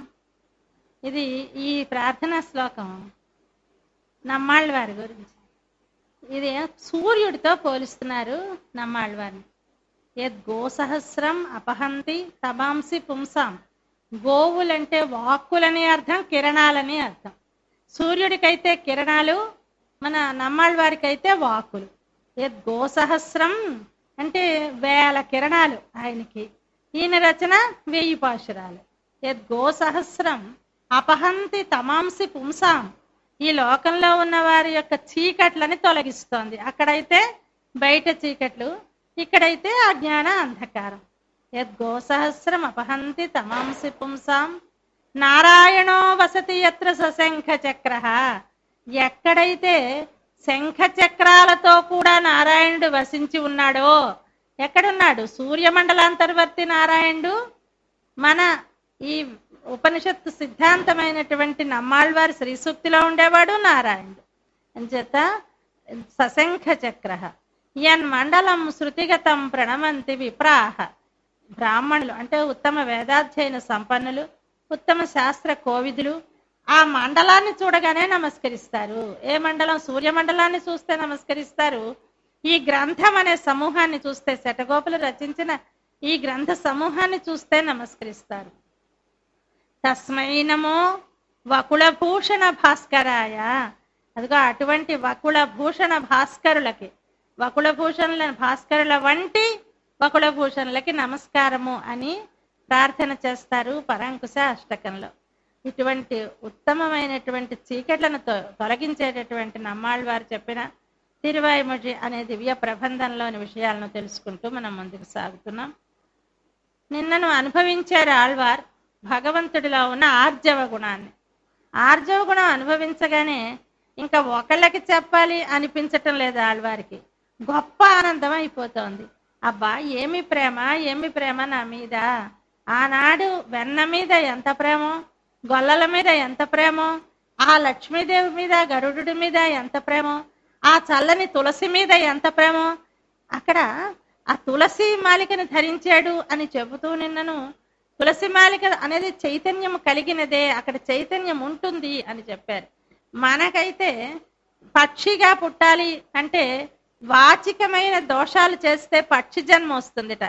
ఇది ఈ ప్రార్థనా శ్లోకం నమ్మాళ్ళవారి గురించి. ఇది సూర్యుడితో పోలుస్తున్నారు నమ్మాళ్ళవారిని. యద్ గోసహస్రం అపహంతి తమాంసి పుంసాం. గోవులంటే వాక్కులని అర్థం, కిరణాలని అర్థం. సూర్యుడికైతే కిరణాలు, మన నమ్మాళ్ళవారికైతే వాక్కులు. యద్ గోసహస్రం అంటే వేల కిరణాలు ఆయనకి. ఈయన రచన వెయ్యి పాశురాలు. యద్ గోసహస్రం అపహంతి తమాంసి పుంసాం. ఈ లోకంలో ఉన్న వారి యొక్క చీకట్లని తొలగిస్తోంది. అక్కడైతే బయట చీకట్లు, ఇక్కడైతే అజ్ఞాన అంధకారం. యద్ గోసహస్రం అపహంతి తమాంసి పుంసాం నారాయణో వసతి యత్ర సశంఖ చక్రః. ఎక్కడైతే శంఖ చక్రాలతో కూడా నారాయణుడు వసించి ఉన్నాడో, ఎక్కడున్నాడు? సూర్యమండలాంతర్వర్తి నారాయణుడు మన ఈ ఉపనిషత్తు సిద్ధాంతమైనటువంటి నమ్మాళ్ళవారి శ్రీ సూక్తిలో ఉండేవాడు నారాయణుడు. అంచేత సశంఖ చక్రః యన్ మండలం శృతిగతం ప్రణమంతి విప్రాహ. బ్రాహ్మణులు అంటే ఉత్తమ వేదాధ్యయన సంపన్నులు, ఉత్తమ శాస్త్ర కోవిదులు ఆ మండలాన్ని చూడగానే నమస్కరిస్తారు. ఏ మండలం? సూర్యమండలాన్ని చూస్తే నమస్కరిస్తారు. ఈ గ్రంథం అనే సమూహాన్ని చూస్తే, శటగోపులు రచించిన ఈ గ్రంథ సమూహాన్ని చూస్తే నమస్కరిస్తారు. తస్మై నమో వకుళభూషణ భాస్కరాయ. అదిగో అటువంటి వకుళభూషణ భాస్కరులకి, వకుళభూషణుల భాస్కరుల వంటి వకుళభూషణులకి నమస్కారము అని ప్రార్థన చేస్తారు పరాంకుశ అష్టకంలో. ఇటువంటి ఉత్తమమైనటువంటి చీకట్లను తొలగించేటటువంటి నమ్మాళ్ళవారు చెప్పిన తిరువాయిమొഴി అనే దివ్య ప్రబంధంలోని విషయాలను తెలుసుకుంటూ మనం ముందుకు సాగుతున్నాం. నిన్నను అనుభవించారు ఆళ్వార్ భగవంతుడిలో ఉన్న ఆర్జవ గుణాన్ని. ఆర్జవ గుణం అనుభవించగానే ఇంకా ఒకళ్ళకి చెప్పాలి అనిపించటం లేదు ఆళ్వారికి. గొప్ప ఆనందం అయిపోతోంది. అబ్బా ఏమి ప్రేమ, ఏమి ప్రేమ నా మీద. ఆనాడు వెన్న మీద ఎంత ప్రేమో, గొల్లల మీద ఎంత ప్రేమో, ఆ లక్ష్మీదేవి మీద, గరుడు మీద ఎంత ప్రేమో, ఆ చల్లని తులసి మీద ఎంత ప్రేమో. అక్కడ ఆ తులసి మాలికను ధరించాడు అని చెబుతూ నిన్నను తులసి మాలిక అనేది చైతన్యం కలిగినదే, అక్కడ చైతన్యం ఉంటుంది అని చెప్పారు. మనకైతే పక్షిగా పుట్టాలి అంటే వాచికమైన దోషాలు చేస్తే పక్షి జన్మ వస్తుందిట.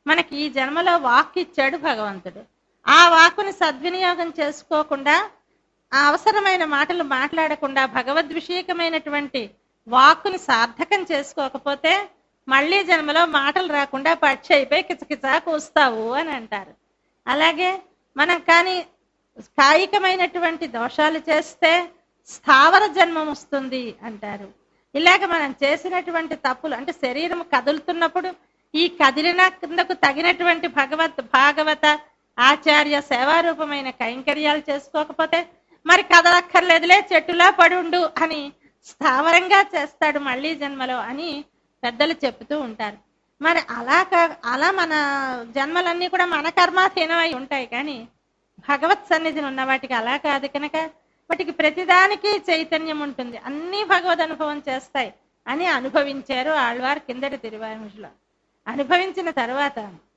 మనకి ఈ జన్మలో వాక్ ఇచ్చాడు భగవంతుడు. ఆ వాక్కుని సద్వినియోగం చేసుకోకుండా, ఆ అవసరమైన మాటలు మాట్లాడకుండా, భగవద్విషయకమైనటువంటి వాక్కుని సార్థకం చేసుకోకపోతే మళ్ళీ జన్మలో మాటలు రాకుండా పక్షి అయిపోయి కిచకిచా కూస్తావు అని అంటారు. అలాగే మనం కానీ కాయికమైనటువంటి దోషాలు చేస్తే స్థావర జన్మం వస్తుంది అంటారు. ఇలాగ మనం చేసినటువంటి తప్పులు అంటే శరీరం కదులుతున్నప్పుడు ఈ కదిలిన కిందకు తగినటువంటి భగవత్ భాగవత ఆచార్య సేవారూపమైన కైంకర్యాలు చేసుకోకపోతే మరి కదలక్కర్లేదులే చెట్టులా పడుండు అని స్థావరంగా చేస్తాడు మళ్ళీ జన్మలో అని పెద్దలు చెప్తూ ఉంటారు. మరి అలా అలా మన జన్మలన్నీ కూడా మన కర్మాధీనమై ఉంటాయి, కానీ భగవత్ సన్నిధిని ఉన్న వాటికి అలా కాదు కనుక వాటికి ప్రతిదానికి చైతన్యం ఉంటుంది, అన్ని భగవద్ అనుభవం చేస్తాయి అని అనుభవించారు ఆళ్వారు కిందటి తిరువాయిముడిలో. అనుభవించిన తర్వాత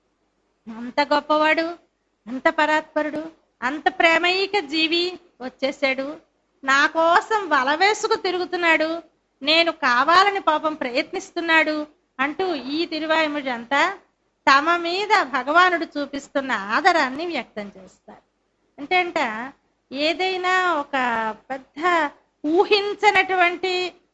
అంత గొప్పవాడు, అంత పరాత్పరుడు, అంత ప్రేమైక జీవి వచ్చేసాడు, నా కోసం వల వేసుకు తిరుగుతున్నాడు, నేను కావాలని పాపం ప్రయత్నిస్తున్నాడు అంటూ ఈ తిరువాయిముడి అంతా తమ మీద భగవానుడు చూపిస్తున్న ఆదరాన్ని వ్యక్తం చేస్తారు. అంటే అంట ఏదైనా ఒక పెద్ద ఊహించనటువంటి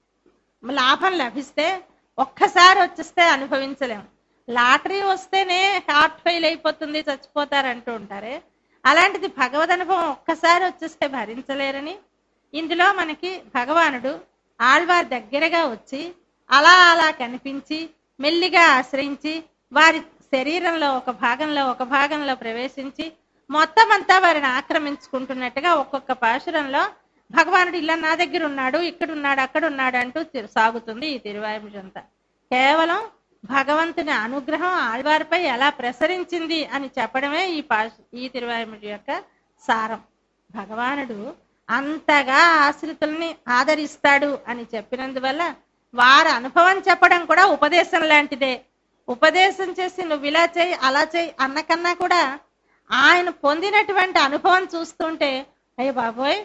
లాభం లభిస్తే ఒక్కసారి వచ్చేస్తే అనుభవించలేము. లాటరీ వస్తేనే హార్ట్ ఫెయిల్ అయిపోతుంది, చచ్చిపోతారు అంటూ ఉంటారే, అలాంటిది భగవద్ అనుభవం ఒక్కసారి వచ్చేస్తే భరించలేరని ఇందులో మనకి భగవానుడు ఆళ్వారి దగ్గరగా వచ్చి అలా అలా కనిపించి మెల్లిగా ఆశ్రయించి వారి శరీరంలో ఒక భాగంలో ఒక భాగంలో ప్రవేశించి మొత్తం అంతా వారిని ఆక్రమించుకుంటున్నట్టుగా ఒక్కొక్క పాశురంలో భగవానుడు ఇలా నా దగ్గర ఉన్నాడు, ఇక్కడ ఉన్నాడు, అక్కడ ఉన్నాడు అంటూ సాగుతుంది ఈ తిరువాయిముడి అంతా. కేవలం భగవంతుని అనుగ్రహం ఆళ్వారిపై ఎలా ప్రసరించింది అని చెప్పడమే ఈ పాశ ఈ తిరువాయిముడి యొక్క సారం. భగవానుడు అంతగా ఆశ్రితుల్ని ఆదరిస్తాడు అని చెప్పినందువల్ల వారి అనుభవం చెప్పడం కూడా ఉపదేశం లాంటిదే. ఉపదేశం చేసి నువ్వు ఇలా చేయి అలా చేయి అన్నకన్నా కూడా ఆయన పొందినటువంటి అనుభవం చూస్తుంటే అయ్యో బాబోయ్